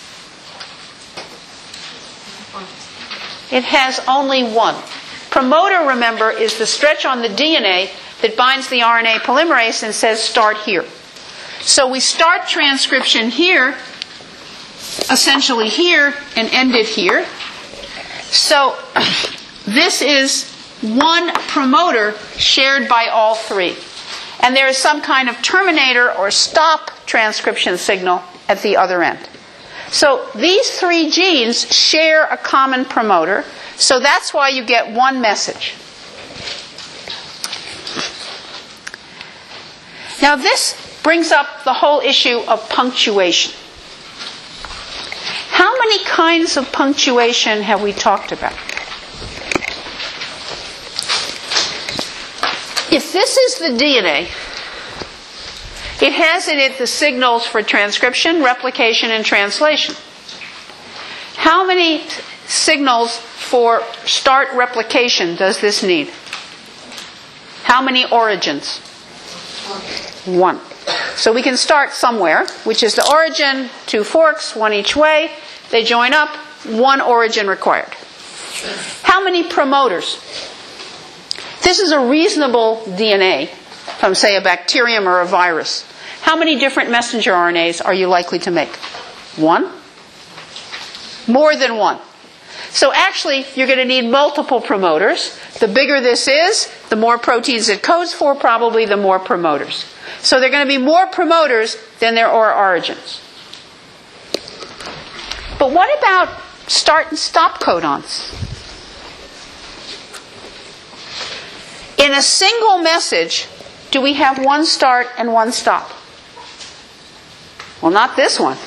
It has only one. Promoter, remember, is the stretch on the D N A that binds the R N A polymerase and says start here. So we start transcription here, essentially here, and end it here. So this is one promoter shared by all three. And there is some kind of terminator or stop transcription signal at the other end. So these three genes share a common promoter, so that's why you get one message. Now this brings up the whole issue of punctuation. How many kinds of punctuation have we talked about? If this is the D N A, it has in it the signals for transcription, replication, and translation. How many signals for start replication does this need? How many origins? One. So we can start somewhere, which is the origin, two forks, one each way. They join up, one origin required. How many promoters? This is a reasonable D N A from, say, a bacterium or a virus. How many different messenger R N As are you likely to make? One? More than one. So actually, you're going to need multiple promoters. The bigger this is, the more proteins it codes for, probably the more promoters. So there are going to be more promoters than there are origins. But what about start and stop codons? In a single message, do we have one start and one stop? Well, not this one.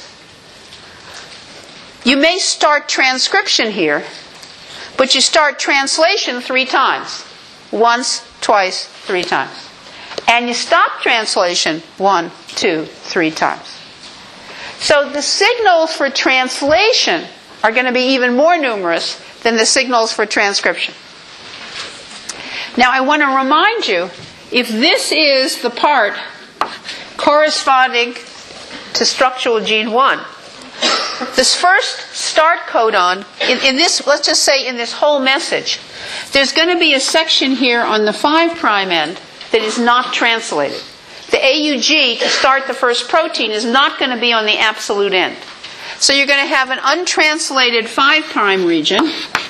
You may start transcription here, but you start translation three times. Once, twice, three times. And you stop translation one, two, three times. So the signals for translation are going to be even more numerous than the signals for transcription. Now I want to remind you, if this is the part corresponding to structural gene one, this first start codon, in, in this, let's just say in this whole message, there's going to be a section here on the five prime end that is not translated. The A U G to start the first protein is not going to be on the absolute end. So you're going to have an untranslated five prime region,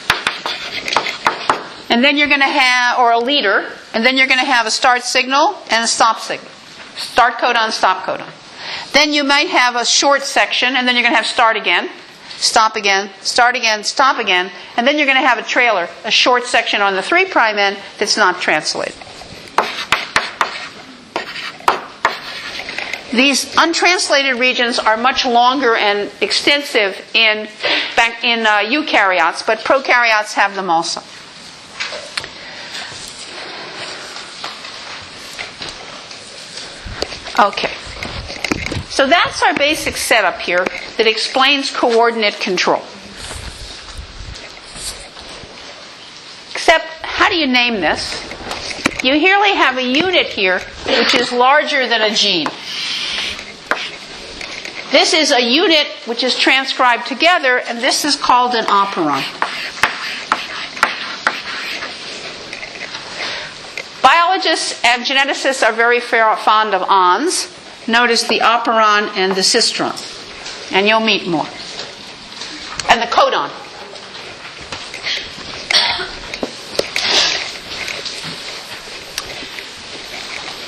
and then you're going to have, or a leader, and then you're going to have a start signal and a stop signal. Start codon, stop codon. Then you might have a short section, and then you're going to have start again, stop again, start again, stop again, and then you're going to have a trailer, a short section on the three prime end that's not translated. These untranslated regions are much longer and extensive in, in uh, eukaryotes, but prokaryotes have them also. Okay. So that's our basic setup here that explains coordinate control. Except, how do you name this? You merely have a unit here which is larger than a gene. This is a unit which is transcribed together, and this is called an operon. Biologists and geneticists are very fond of ons. Notice the operon and the cistron. And you'll meet more. And the codon.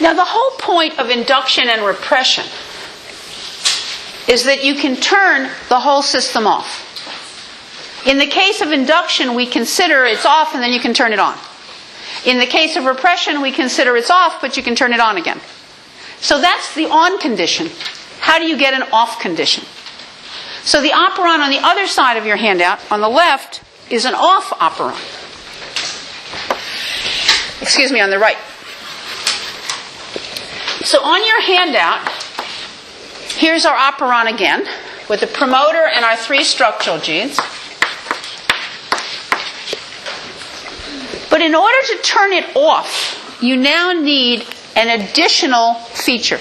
Now, the whole point of induction and repression is that you can turn the whole system off. In the case of induction, we consider it's off and then you can turn it on. In the case of repression, we consider it's off, but you can turn it on again. So that's the on condition. How do you get an off condition? So the operon on the other side of your handout, on the left, is an off operon. Excuse me, on the right. So on your handout, here's our operon again, with the promoter and our three structural genes. But in order to turn it off, you now need an additional feature.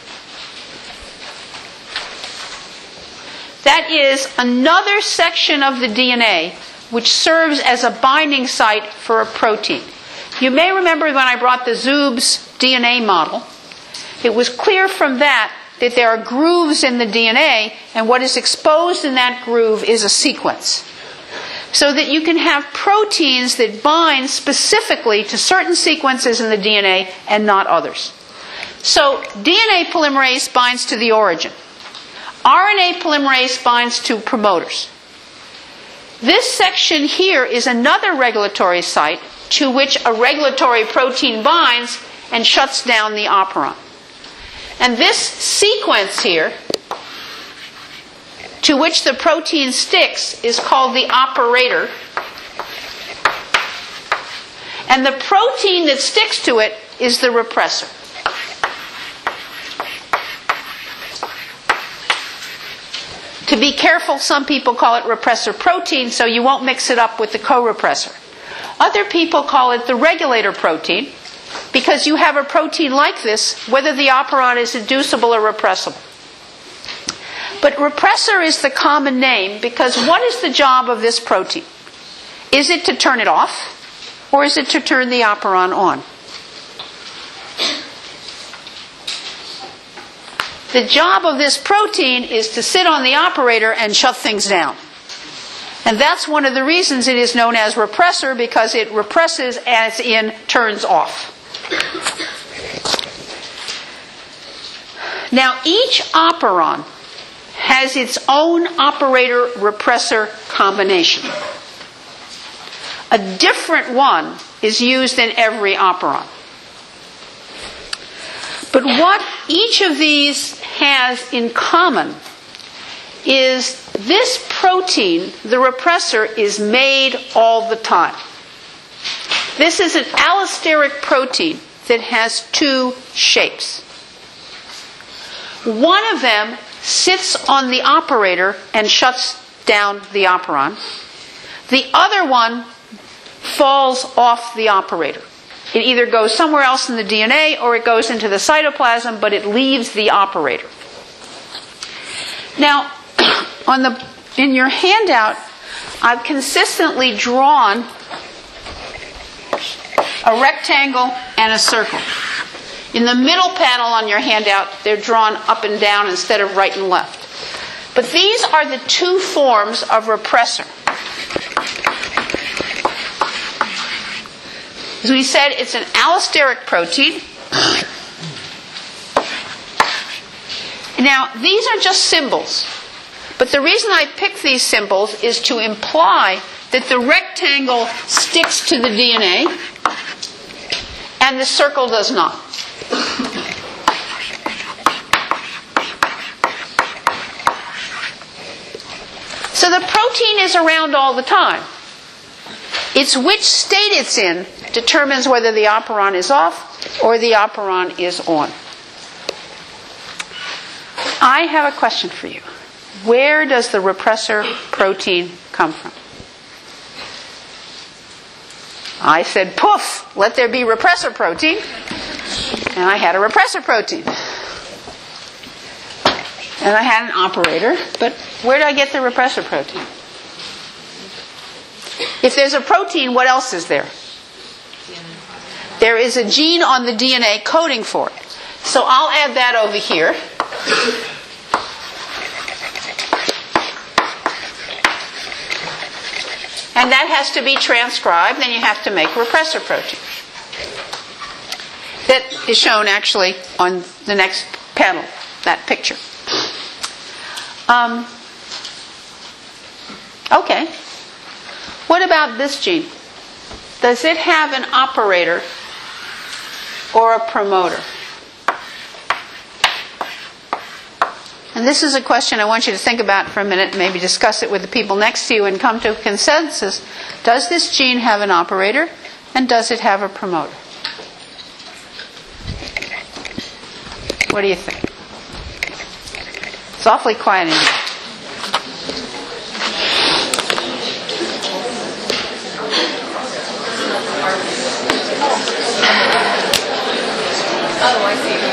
That is another section of the D N A which serves as a binding site for a protein. You may remember when I brought the Zub's D N A model, it was clear from that that there are grooves in the D N A, and what is exposed in that groove is a sequence. So that you can have proteins that bind specifically to certain sequences in the D N A and not others. So D N A polymerase binds to the origin. R N A polymerase binds to promoters. This section here is another regulatory site to which a regulatory protein binds and shuts down the operon. And this sequence here, to which the protein sticks, is called the operator. And the protein that sticks to it is the repressor. To be careful, some people call it repressor protein, so you won't mix it up with the co-repressor. Other people call it the regulator protein, because you have a protein like this, whether the operon is inducible or repressible. But repressor is the common name because what is the job of this protein? Is it to turn it off, or is it to turn the operon on? The job of this protein is to sit on the operator and shut things down. And that's one of the reasons it is known as repressor, because it represses as in turns off. Now, each operon has its own operator-repressor combination. A different one is used in every operon. But what each of these has in common is this protein, the repressor, is made all the time. This is an allosteric protein that has two shapes. One of them sits on the operator and shuts down the operon. The other one falls off the operator. It either goes somewhere else in the D N A or it goes into the cytoplasm, but it leaves the operator. Now, on the in your handout, I've consistently drawn a rectangle and a circle. In the middle panel on your handout, they're drawn up and down instead of right and left. But these are the two forms of repressor. As we said, it's an allosteric protein. Now, these are just symbols. But the reason I picked these symbols is to imply that the rectangle sticks to the D N A and the circle does not. So the protein is around all the time. It's which state it's in determines whether the operon is off or the operon is on. I have a question for you. Where does the repressor protein come from? I said, poof, let there be repressor protein. And I had a repressor protein. And I had an operator. But where did I get the repressor protein? If there's a protein, what else is there? There is a gene on the D N A coding for it. So I'll add that over here. And that has to be transcribed, then you have to make repressor protein. That is shown actually on the next panel, that picture. Um, okay. What about this gene? Does it have an operator or a promoter? And this is a question I want you to think about for a minute and maybe discuss it with the people next to you and come to a consensus. Does this gene have an operator and does it have a promoter? What do you think? It's awfully quiet in here. Oh, I see.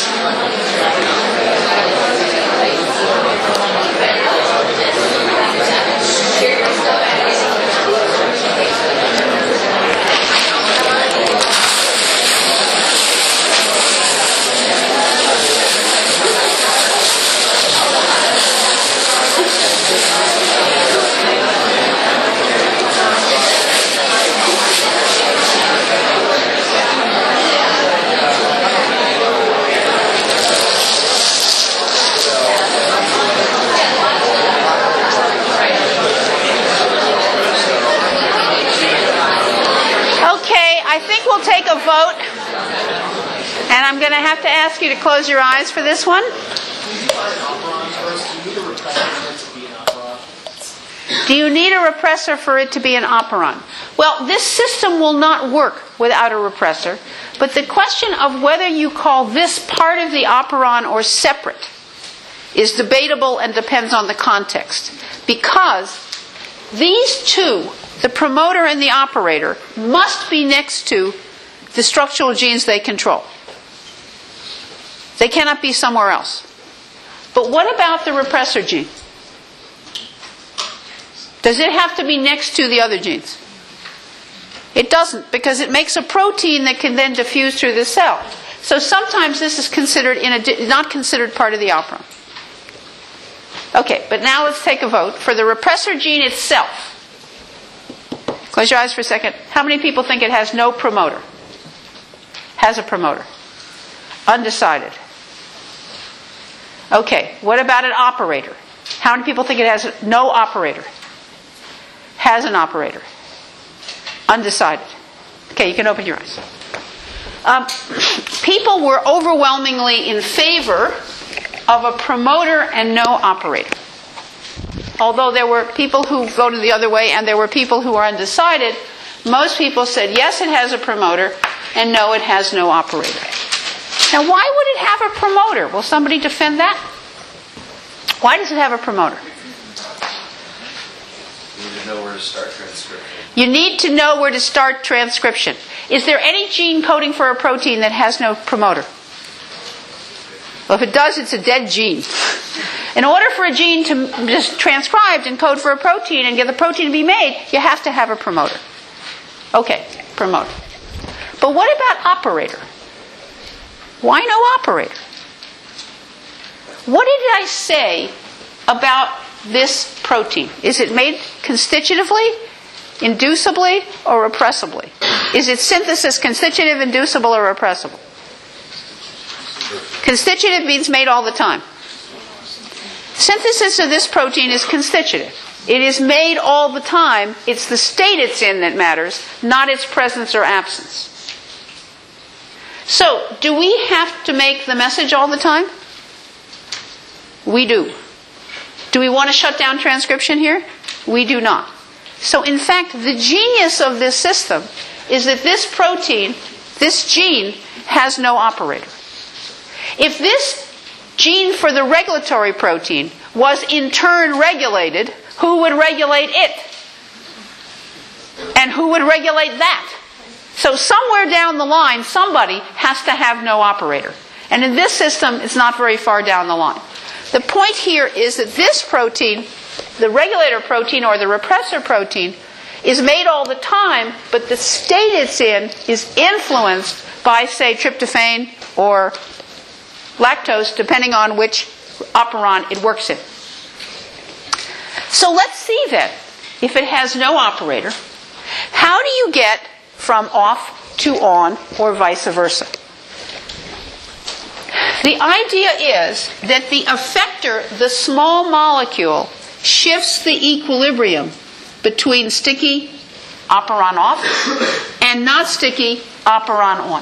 We'll take a vote, and I'm going to have to ask you to close your eyes for this one. Do you need a repressor for it to be an operon? Well, this system will not work without a repressor, but the question of whether you call this part of the operon or separate is debatable and depends on the context, because these two, the promoter and the operator, must be next to the structural genes they control. They cannot be somewhere else. But what about the repressor gene? Does it have to be next to the other genes? It doesn't, because it makes a protein that can then diffuse through the cell. So sometimes this is considered in a, not considered part of the operon. Okay, but now let's take a vote for the repressor gene itself. Close your eyes for a second. How many people think it has no promoter? Has a promoter. Undecided. Okay, what about an operator? How many people think it has no operator? Has an operator. Undecided. Okay, you can open your eyes. Um, people were overwhelmingly in favor of a promoter and no operator. Although there were people who voted the other way and there were people who were undecided, most people said yes, it has a promoter, and no, it has no operator. Now, why would it have a promoter? Will somebody defend that? Why does it have a promoter? You need to know where to start transcription. You need to know where to start transcription. Is there any gene coding for a protein that has no promoter? Well, if it does, it's a dead gene. In order for a gene to just transcribe and code for a protein and get the protein to be made, you have to have a promoter. Okay, promoter. But what about operator? Why no operator? What did I say about this protein? Is it made constitutively, inducibly, or repressibly? Is its synthesis constitutive, inducible, or repressible? Constitutive means made all the time. Synthesis of this protein is constitutive. It is made all the time. It's the state it's in that matters, not its presence or absence. So, do we have to make the message all the time? We do. Do we want to shut down transcription here? We do not. So, in fact, the genius of this system is that this protein, this gene, has no operator. If this gene for the regulatory protein was in turn regulated, who would regulate it? And who would regulate that? So somewhere down the line, somebody has to have no operator. And in this system, it's not very far down the line. The point here is that this protein, the regulator protein or the repressor protein, is made all the time, but the state it's in is influenced by, say, tryptophan or lactose, depending on which operon it works in. So let's see then, if it has no operator, how do you get from off to on or vice versa? The idea is that the effector, the small molecule, shifts the equilibrium between sticky, operon off, and not sticky, operon on.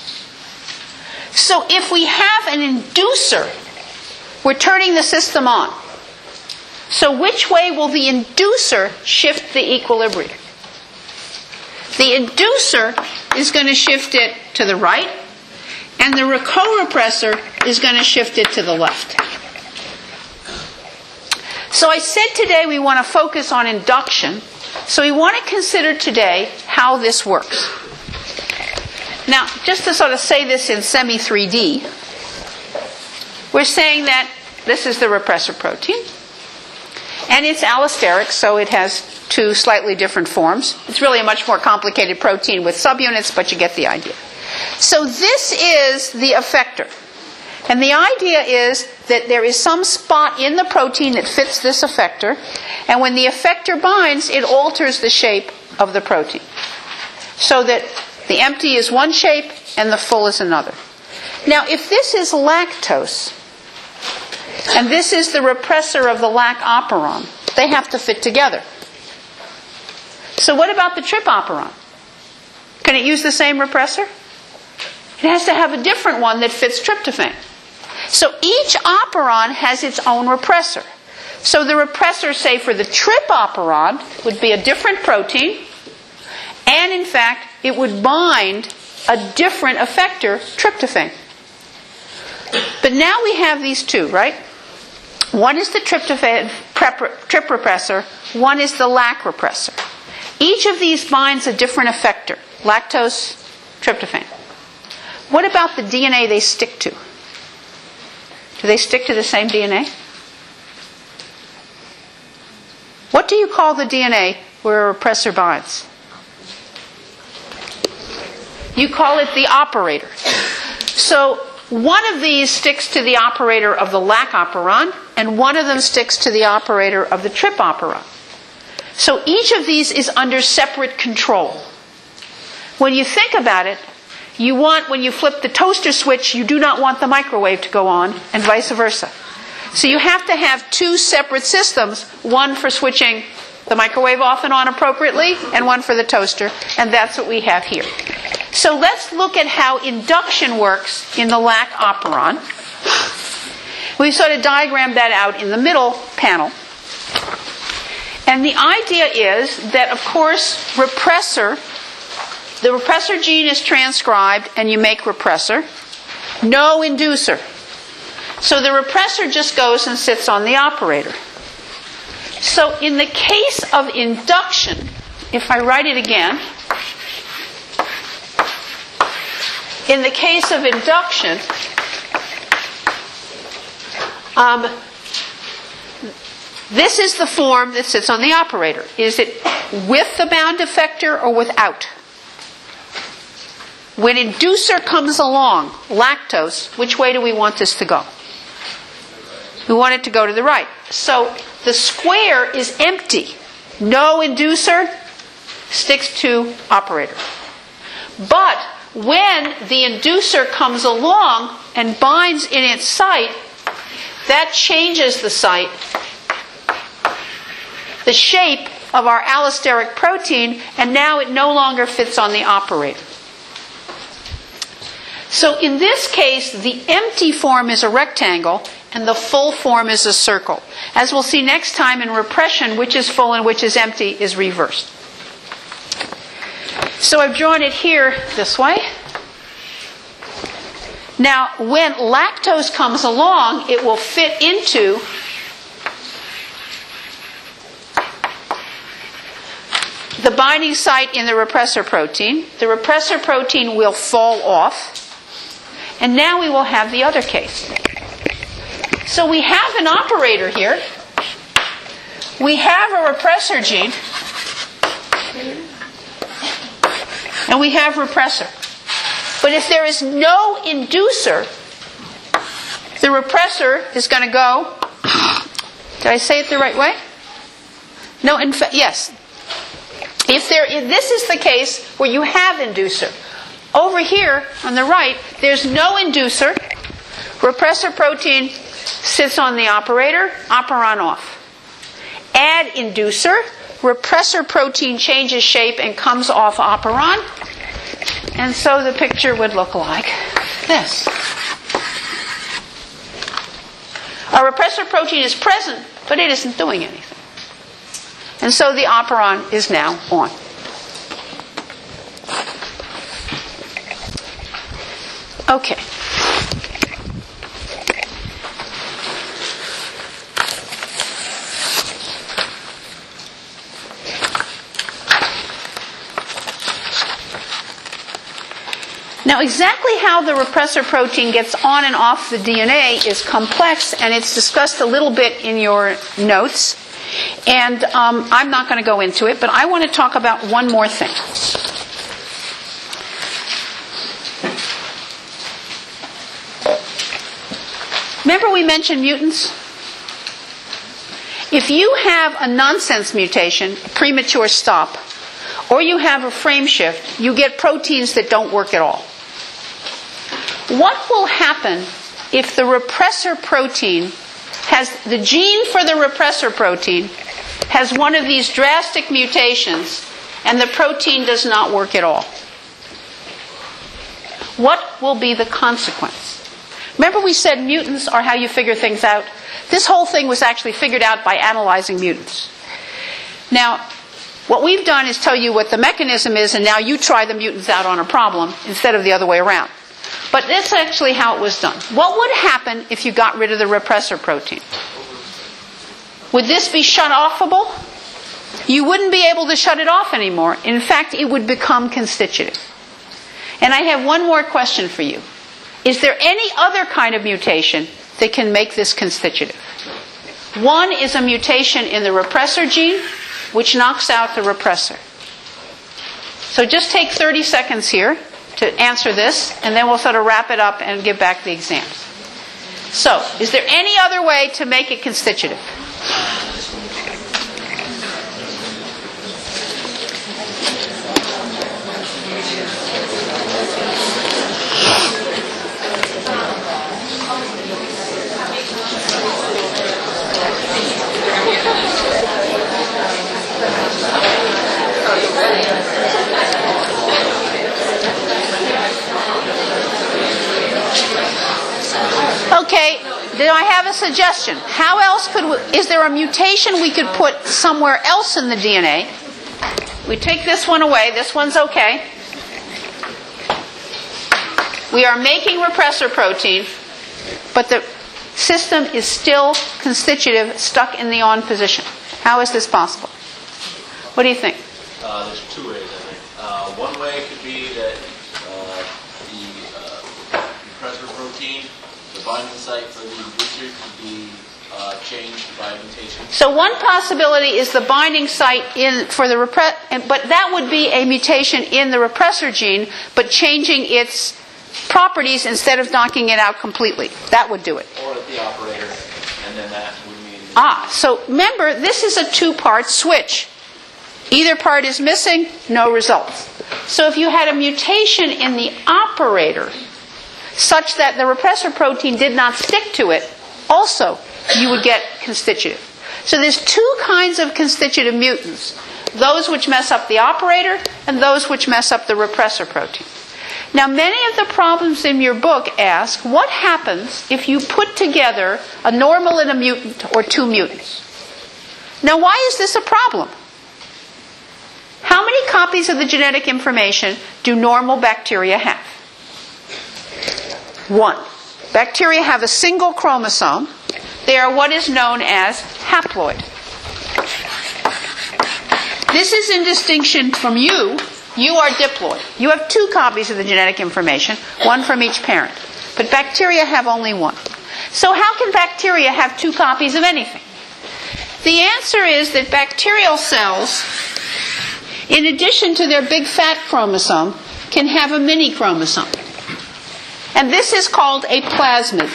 So if we have an inducer, we're turning the system on. So which way will the inducer shift the equilibrium? The inducer is going to shift it to the right, and the co-repressor is going to shift it to the left. So I said today we want to focus on induction, so we want to consider today how this works. Now, just to sort of say this in semi three D, we're saying that this is the repressor protein, and it's allosteric, so it has two slightly different forms. It's really a much more complicated protein with subunits, but you get the idea. So this is the effector. And the idea is that there is some spot in the protein that fits this effector, and when the effector binds, it alters the shape of the protein. So that the empty is one shape and the full is another. Now, if this is lactose, and this is the repressor of the lac operon, they have to fit together. So what about the trip operon? Can it use the same repressor? It has to have a different one that fits tryptophan. So each operon has its own repressor. So the repressor, say, for the trip operon would be a different protein, and in fact, it would bind a different effector, tryptophan. But now we have these two, right? One is the tryptophan trip repressor, one is the lac repressor. Each of these binds a different effector, lactose, tryptophan. What about the D N A they stick to? Do they stick to the same D N A? What do you call the D N A where a repressor binds? You call it the operator. So one of these sticks to the operator of the lac operon, and one of them sticks to the operator of the trip operon. So each of these is under separate control. When you think about it, you want, when you flip the toaster switch, you do not want the microwave to go on, and vice versa. So you have to have two separate systems, one for switching the microwave off and on appropriately, and one for the toaster, and that's what we have here. So let's look at how induction works in the lac operon. We sort of diagrammed that out in the middle panel. And the idea is that, of course, repressor, the repressor gene is transcribed and you make repressor. No inducer. So the repressor just goes and sits on the operator. So in the case of induction, if I write it again, in the case of induction, um, this is the form that sits on the operator. Is it with the bound effector or without? When inducer comes along, lactose, which way do we want this to go? We want it to go to the right. So the square is empty. No inducer, sticks to operator. But when the inducer comes along and binds in its site, that changes the site, the shape of our allosteric protein, and now it no longer fits on the operator. So in this case, the empty form is a rectangle and the full form is a circle. As we'll see next time in repression, which is full and which is empty is reversed. So I've drawn it here this way. Now, when lactose comes along, it will fit into the binding site in the repressor protein. The repressor protein will fall off. And now we will have the other case. So we have an operator here. We have a repressor gene. And we have repressor. But if there is no inducer, the repressor is going to go... Did I say it the right way? No, in fact, yes. If there, if this is the case where you have inducer. Over here, on the right, there's no inducer. Repressor protein sits on the operator, operon off. Add inducer, repressor protein changes shape and comes off operon. And so the picture would look like this. A repressor protein is present, but it isn't doing anything. And so the operon is now on. Okay. Now, exactly how the repressor protein gets on and off the D N A is complex, and it's discussed a little bit in your notes. And um, I'm not going to go into it, but I want to talk about one more thing. Remember we mentioned mutants? If you have a nonsense mutation, a premature stop, or you have a frame shift, you get proteins that don't work at all. What will happen if the repressor protein has, the gene for the repressor protein has one of these drastic mutations and the protein does not work at all? What will be the consequence? Remember we said mutants are how you figure things out? This whole thing was actually figured out by analyzing mutants. Now, what we've done is tell you what the mechanism is, and now you try the mutants out on a problem instead of the other way around. But that's actually how it was done. What would happen if you got rid of the repressor protein? Would this be shut-offable? You wouldn't be able to shut it off anymore. In fact, it would become constitutive. And I have one more question for you. Is there any other kind of mutation that can make this constitutive? One is a mutation in the repressor gene, which knocks out the repressor. So just take thirty seconds here to answer this, and then we'll sort of wrap it up and give back the exams. So, is there any other way to make it constitutive? Okay, do I have a suggestion? How else could we, is there a mutation we could put somewhere else in the D N A? We take this one away. This one's okay. We are making repressor protein, but the system is still constitutive, stuck in the on position. How is this possible? What do you think? Uh, there's two ways, I think. Uh, one way could be that uh, the uh, repressor protein, the binding site for the booster, could be uh, changed by mutation. So one possibility is the binding site in for the repress, but that would be a mutation in the repressor gene, but changing its properties instead of knocking it out completely. That would do it. Or at the operator, and then that would mean... Ah, so remember, this is a two-part switch. Either part is missing, no results. So if you had a mutation in the operator, such that the repressor protein did not stick to it, also you would get constitutive. So there's two kinds of constitutive mutants. Those which mess up the operator and those which mess up the repressor protein. Now, many of the problems in your book ask, what happens if you put together a normal and a mutant or two mutants? Now, why is this a problem? How many copies of the genetic information do normal bacteria have? One. Bacteria have a single chromosome. They are what is known as haploid. This is in distinction from you. You are diploid. You have two copies of the genetic information, one from each parent. But bacteria have only one. So how can bacteria have two copies of anything? The answer is that bacterial cells, in addition to their big fat chromosome, can have a mini chromosome. And this is called a plasmid.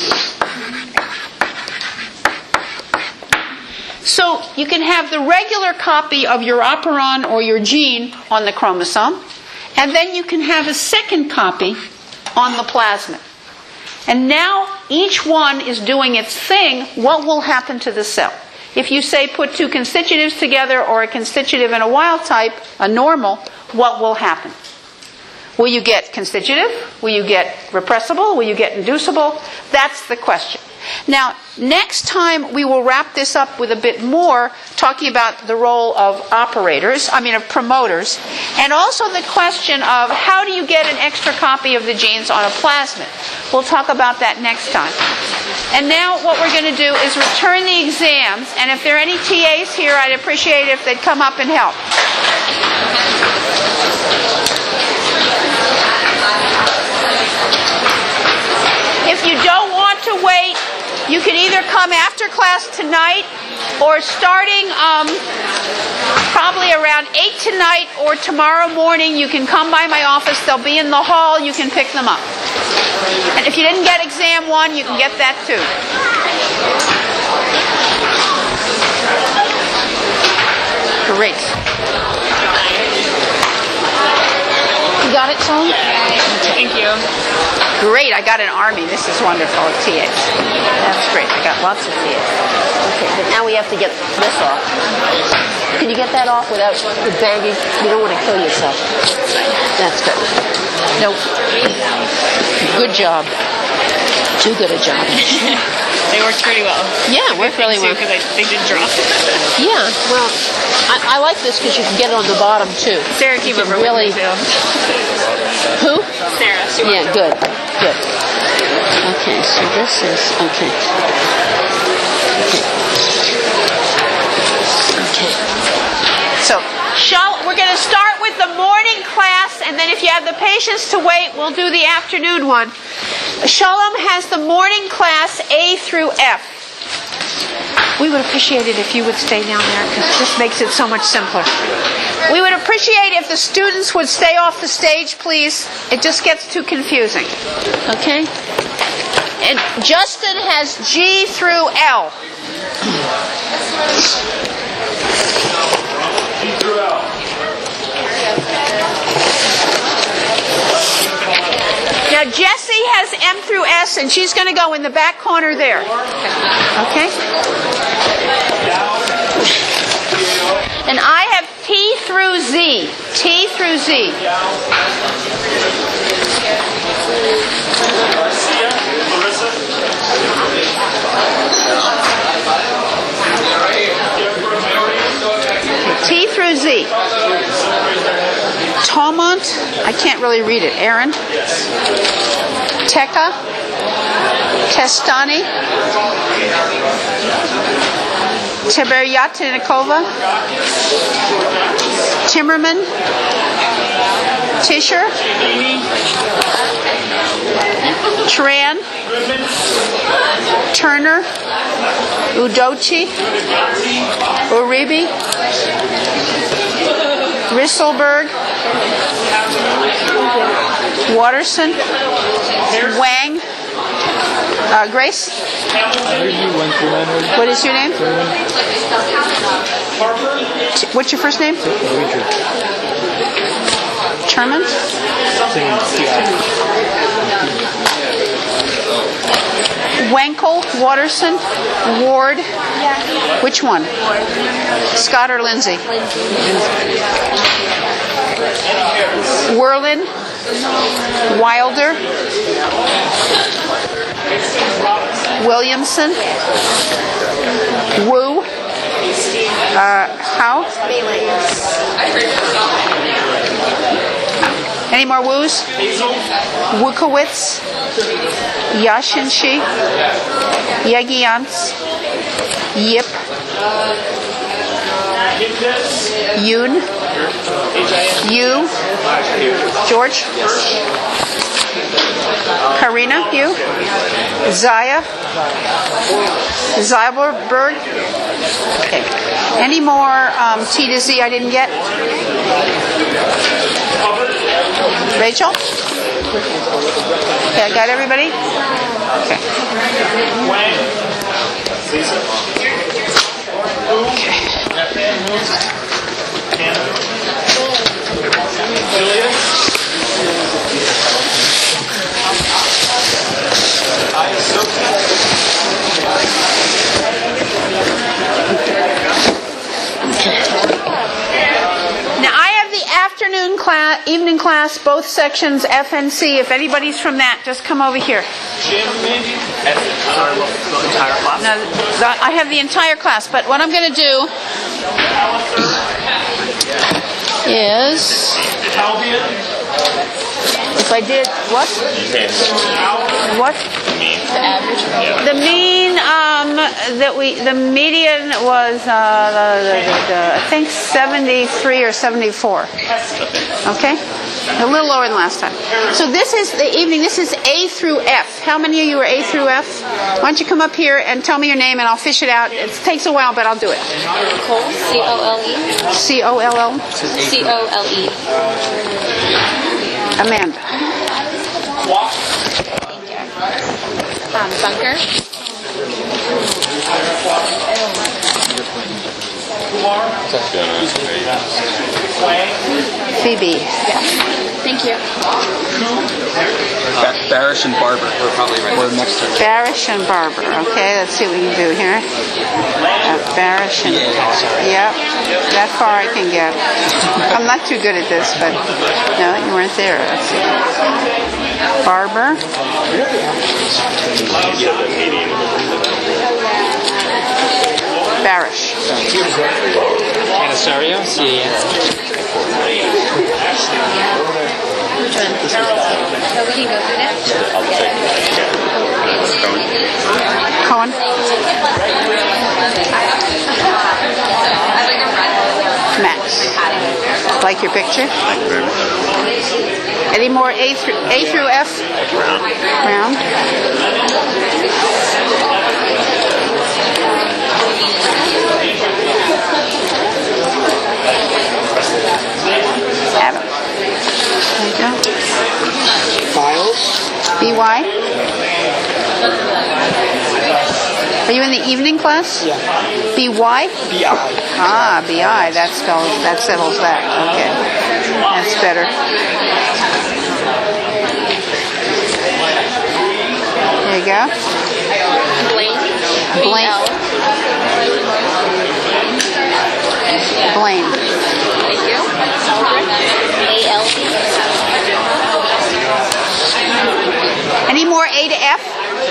So you can have the regular copy of your operon or your gene on the chromosome, and then you can have a second copy on the plasmid. And now each one is doing its thing. What will happen to the cell? If you say put two constitutives together or a constitutive and a wild type, a normal, what will happen? Will you get constitutive? Will you get repressible? Will you get inducible? That's the question. Now, next time we will wrap this up with a bit more, talking about the role of operators, I mean of promoters, and also the question of how do you get an extra copy of the genes on a plasmid. We'll talk about that next time. And now what we're going to do is return the exams, and if there are any T As here, I'd appreciate it if they'd come up and help. If you don't want to wait, you can either come after class tonight or starting um, probably around eight tonight or tomorrow morning, you can come by my office. They'll be in the hall. You can pick them up. And if you didn't get exam one, you can get that too. Great. You got it, Tony? Thank you. Great, I got an army. This is wonderful of T As. That's great. I got lots of T As. Okay, but now we have to get this off. Can you get that off without the baggage? You don't want to kill yourself. That's good. Nope. Good job. Too good a job. They worked pretty well. Yeah, worked really well. Because they did drop. Yeah, well, I, I like this because you can get it on the bottom too. Sarah came You over can really. with me too. Who? Sarah. She Yeah, good, good. Okay, so this is okay. Okay. Okay. So, shall, we're going to start with the morning class, and then if you have the patience to wait, we'll do the afternoon one. Shalom has the morning class A through F. We would appreciate it if you would stay down there, because this makes it so much simpler. We would appreciate if the students would stay off the stage, please. It just gets too confusing. Okay? And Justin has G through L. G through L. Now Jessie has M through S, and she's going to go in the back corner there. Okay? And I have T through Z. T through Z. Garcia, Larissa. T through Z. Talmont, I can't really read it. Aaron. Teka. Testani. Tiberyatinnikova. Timmerman. Tischer. Tran. Turner. Udochi. Uribe. Risselberg. Watterson. Wang. Uh, Grace? What is your name? T- what's your first name? Sherman? Wankel, Watterson, Ward. Which one? Scott or Lindsay? Whirlin, Wilder, Williamson, Wu, uh, how? Any more woos? Wukowitz, Yashinshi, Yegiantz, Yip, Yoon, you, George, Karina, you, Zaya, Zyberberg. Okay. Any more um, T to Z I didn't get? Rachel? Okay, I got everybody? Okay. Julia? class, both sections, F and C. If anybody's from that, just come over here. Now, I have the entire class, but what I'm going to do is, if I did, what? What? The average. The mean, um, that we, the median was, uh, the, the, the, I think seventy-three or seventy-four. Okay? A little lower than last time. So this is the evening, this is A through F. How many of you are A through F? Why don't you come up here and tell me your name and I'll fish it out. It takes a while, but I'll do it. Cole, C O L E. C O L L? C O L E. Amanda. Um, Bunker. Phoebe. Thank you. Barish and Barber. We're probably right. We're next to it. Barish and Barber. Okay, let's see what we can do here. Uh, Barish and yep, that far I can get. I'm not too good at this, but no, you weren't there. Let's see. Barber. Barish. Canisario, C A N. Which one? So we can go through that? Cohen. Max. Like your picture? Thank you very much. Any more A through A through F? Round. Adam. There you go. Files. B Y. Are you in the evening class? Yeah. B Y? B I. Ah, B I. That spells, that settles that. Okay. That's better. There you go. Blaine. Blaine. Blaine. Thank you. A L B. Any more A to F?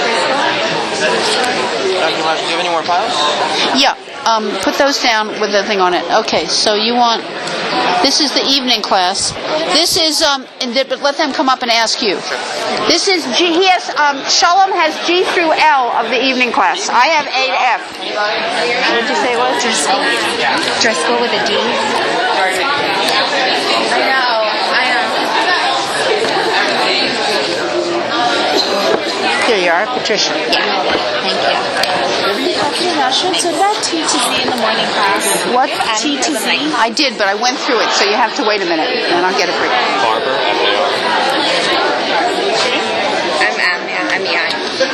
Doctor Marshall, do you have any more files? Yeah. Um, put those down with the thing on it. Okay, so you want, this is the evening class. This is, um, and th- but let them come up and ask you. This is G, he has, um, Shalom has G through L of the evening class. I have A to F. What did you say it was? Driscoll. Driscoll with a D. I know. I know. Here you are, Patricia. Yeah. Thank you. Doctor Marshall, so that T to Z in the morning class. What? T to Z. I did, but I went through it, so you have to wait a minute, and I'll get it for you. Barber, F A R. I'm M, yeah. I'm E I.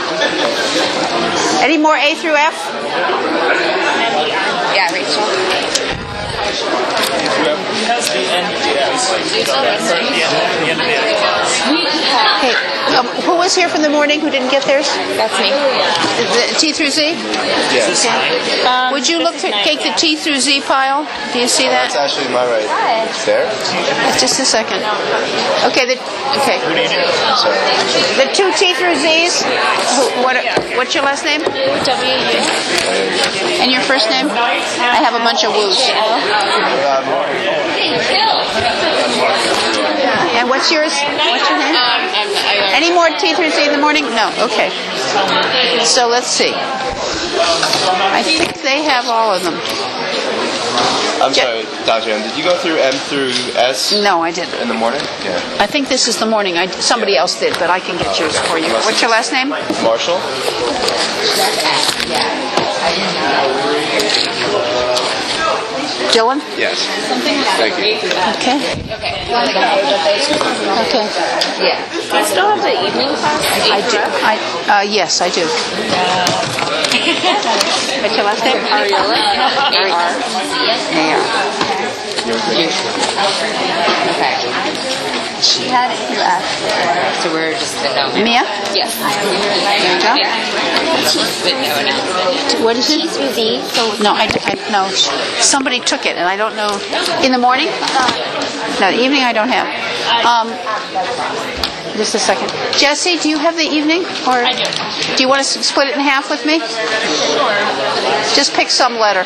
Any more A through F? Yeah, Rachel. Okay. Um, who was here from the morning who didn't get theirs? That's me. The T through Z? Yes. Um, Would you look to take the T through Z pile? Do you see That's that? actually my right. There? Just a second. Okay. The, okay. The two T through Z's. Who, what? What's your last name? W U. And your first name? I have a bunch of woos. And what's yours? What's your name? Any more T through Z in the morning? No. Okay. So let's see. I think they have all of them. I'm sorry, Doctor M, did you go through M through S No, I didn't. in the morning? Yeah. I think this is the morning. I, somebody else did, but I can get yours for you. What's your last name? Marshall? Dylan? Yes. Thank you. Okay. Okay. Yeah. I still have the evening class. I do. I, uh, yes, I do. What's your last name? Ariola. A R. Okay. She had it through F. So we're just the no. Mia? Yes. There you go. With no announcement. What is it? No, I, I no. Somebody took it, and I don't know. In the morning? No, the evening I don't have. Um, just a second. Jesse, do you have the evening? Or I do. Do you want to split it in half with me? Sure. Just pick some letter.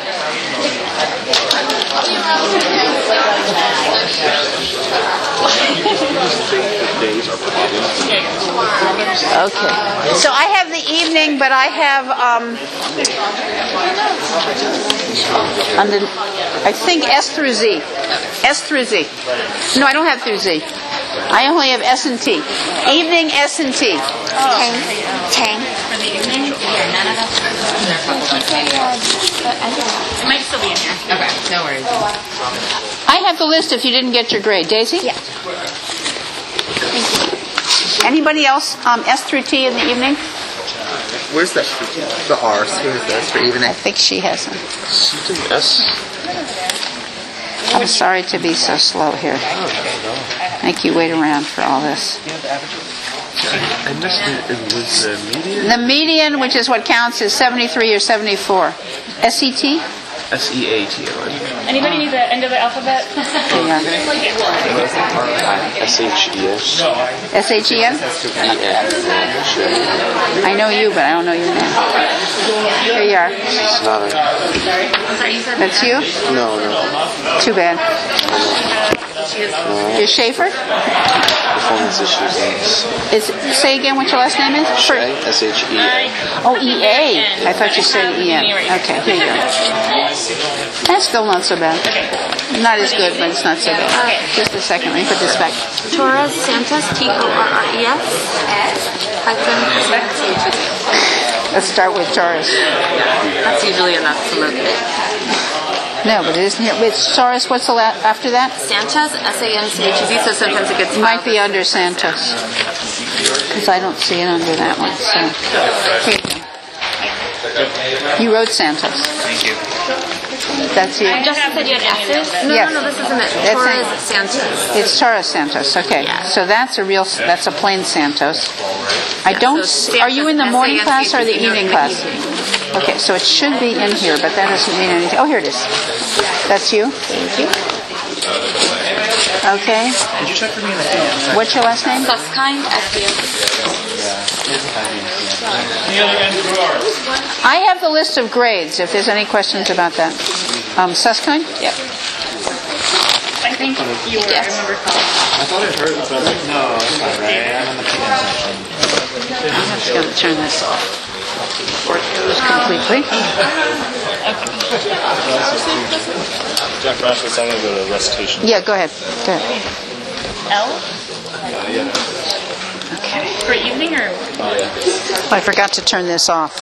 Okay. So I have the evening, but I have um, under, I think S through Z. S through Z. No, I don't have through Z. I only have S and T. Evening S and T. Tang. Tang. For the evening? Yeah, none of us. It might still be in here. Okay, no worries. I have the list if you didn't get your grade. Daisy? Yeah. Anybody else um, S through T in the evening? Where's that? The R's. Where's that for evening? I think she has them. Something S. I'm sorry to be so slow here. Make you wait around for all this. I missed it. It was the median? The median, which is what counts, is seventy-three or seventy-four. S E T? S E A T. Anybody need the end of the alphabet? Yeah. S H E S. S H E N? I know you, but I don't know your name. Here you are. It's not a... That's you? No, no. Too bad. No. You're Schaefer? Performance issues. Is, say again what your last name is? Shay, S H E A. Oh, E A. I thought you said E N. Okay, here you go. That's still not so bad. Not as good, but it's not so bad. Just a second, let me put this back. Torres Santos, T O R R E S. Let's start with Taurus. That's usually enough to look at. No, but it isn't here. Wait, Taurus, what's the la- after that? Sanchez, S A N C H Z, so sometimes it gets... It might be under Santos. Because I don't see it under that one. So. Here you go. You wrote Santos. Thank you. That's you. I just said you had S's. No, Yes. no, no, this isn't it. That's Torres it. Sanchez. It's Taurus Santos. Okay, Yeah. so that's a real. That's a plain Santos. I Yeah, don't. so see, are you in the Santos, morning S A N class or the C H Z, no, evening the class? evening. Okay, so it should be in here, but that doesn't mean anything. Oh, here it is. That's you. Thank you. Okay. Did you check for me in the D M? What's your last name? Suskind, S D O. I have the list of grades. If there's any questions about that, um, Suskind. Yep. I think you were, I remember calling. I thought I heard, but no, it's not right. I'm in the P M section. I'm just going to turn this off before it goes completely. Jack Rash was going to go to recitation. Yeah, go ahead. Go ahead. L? Okay. For evening or? Oh, I forgot to turn this off.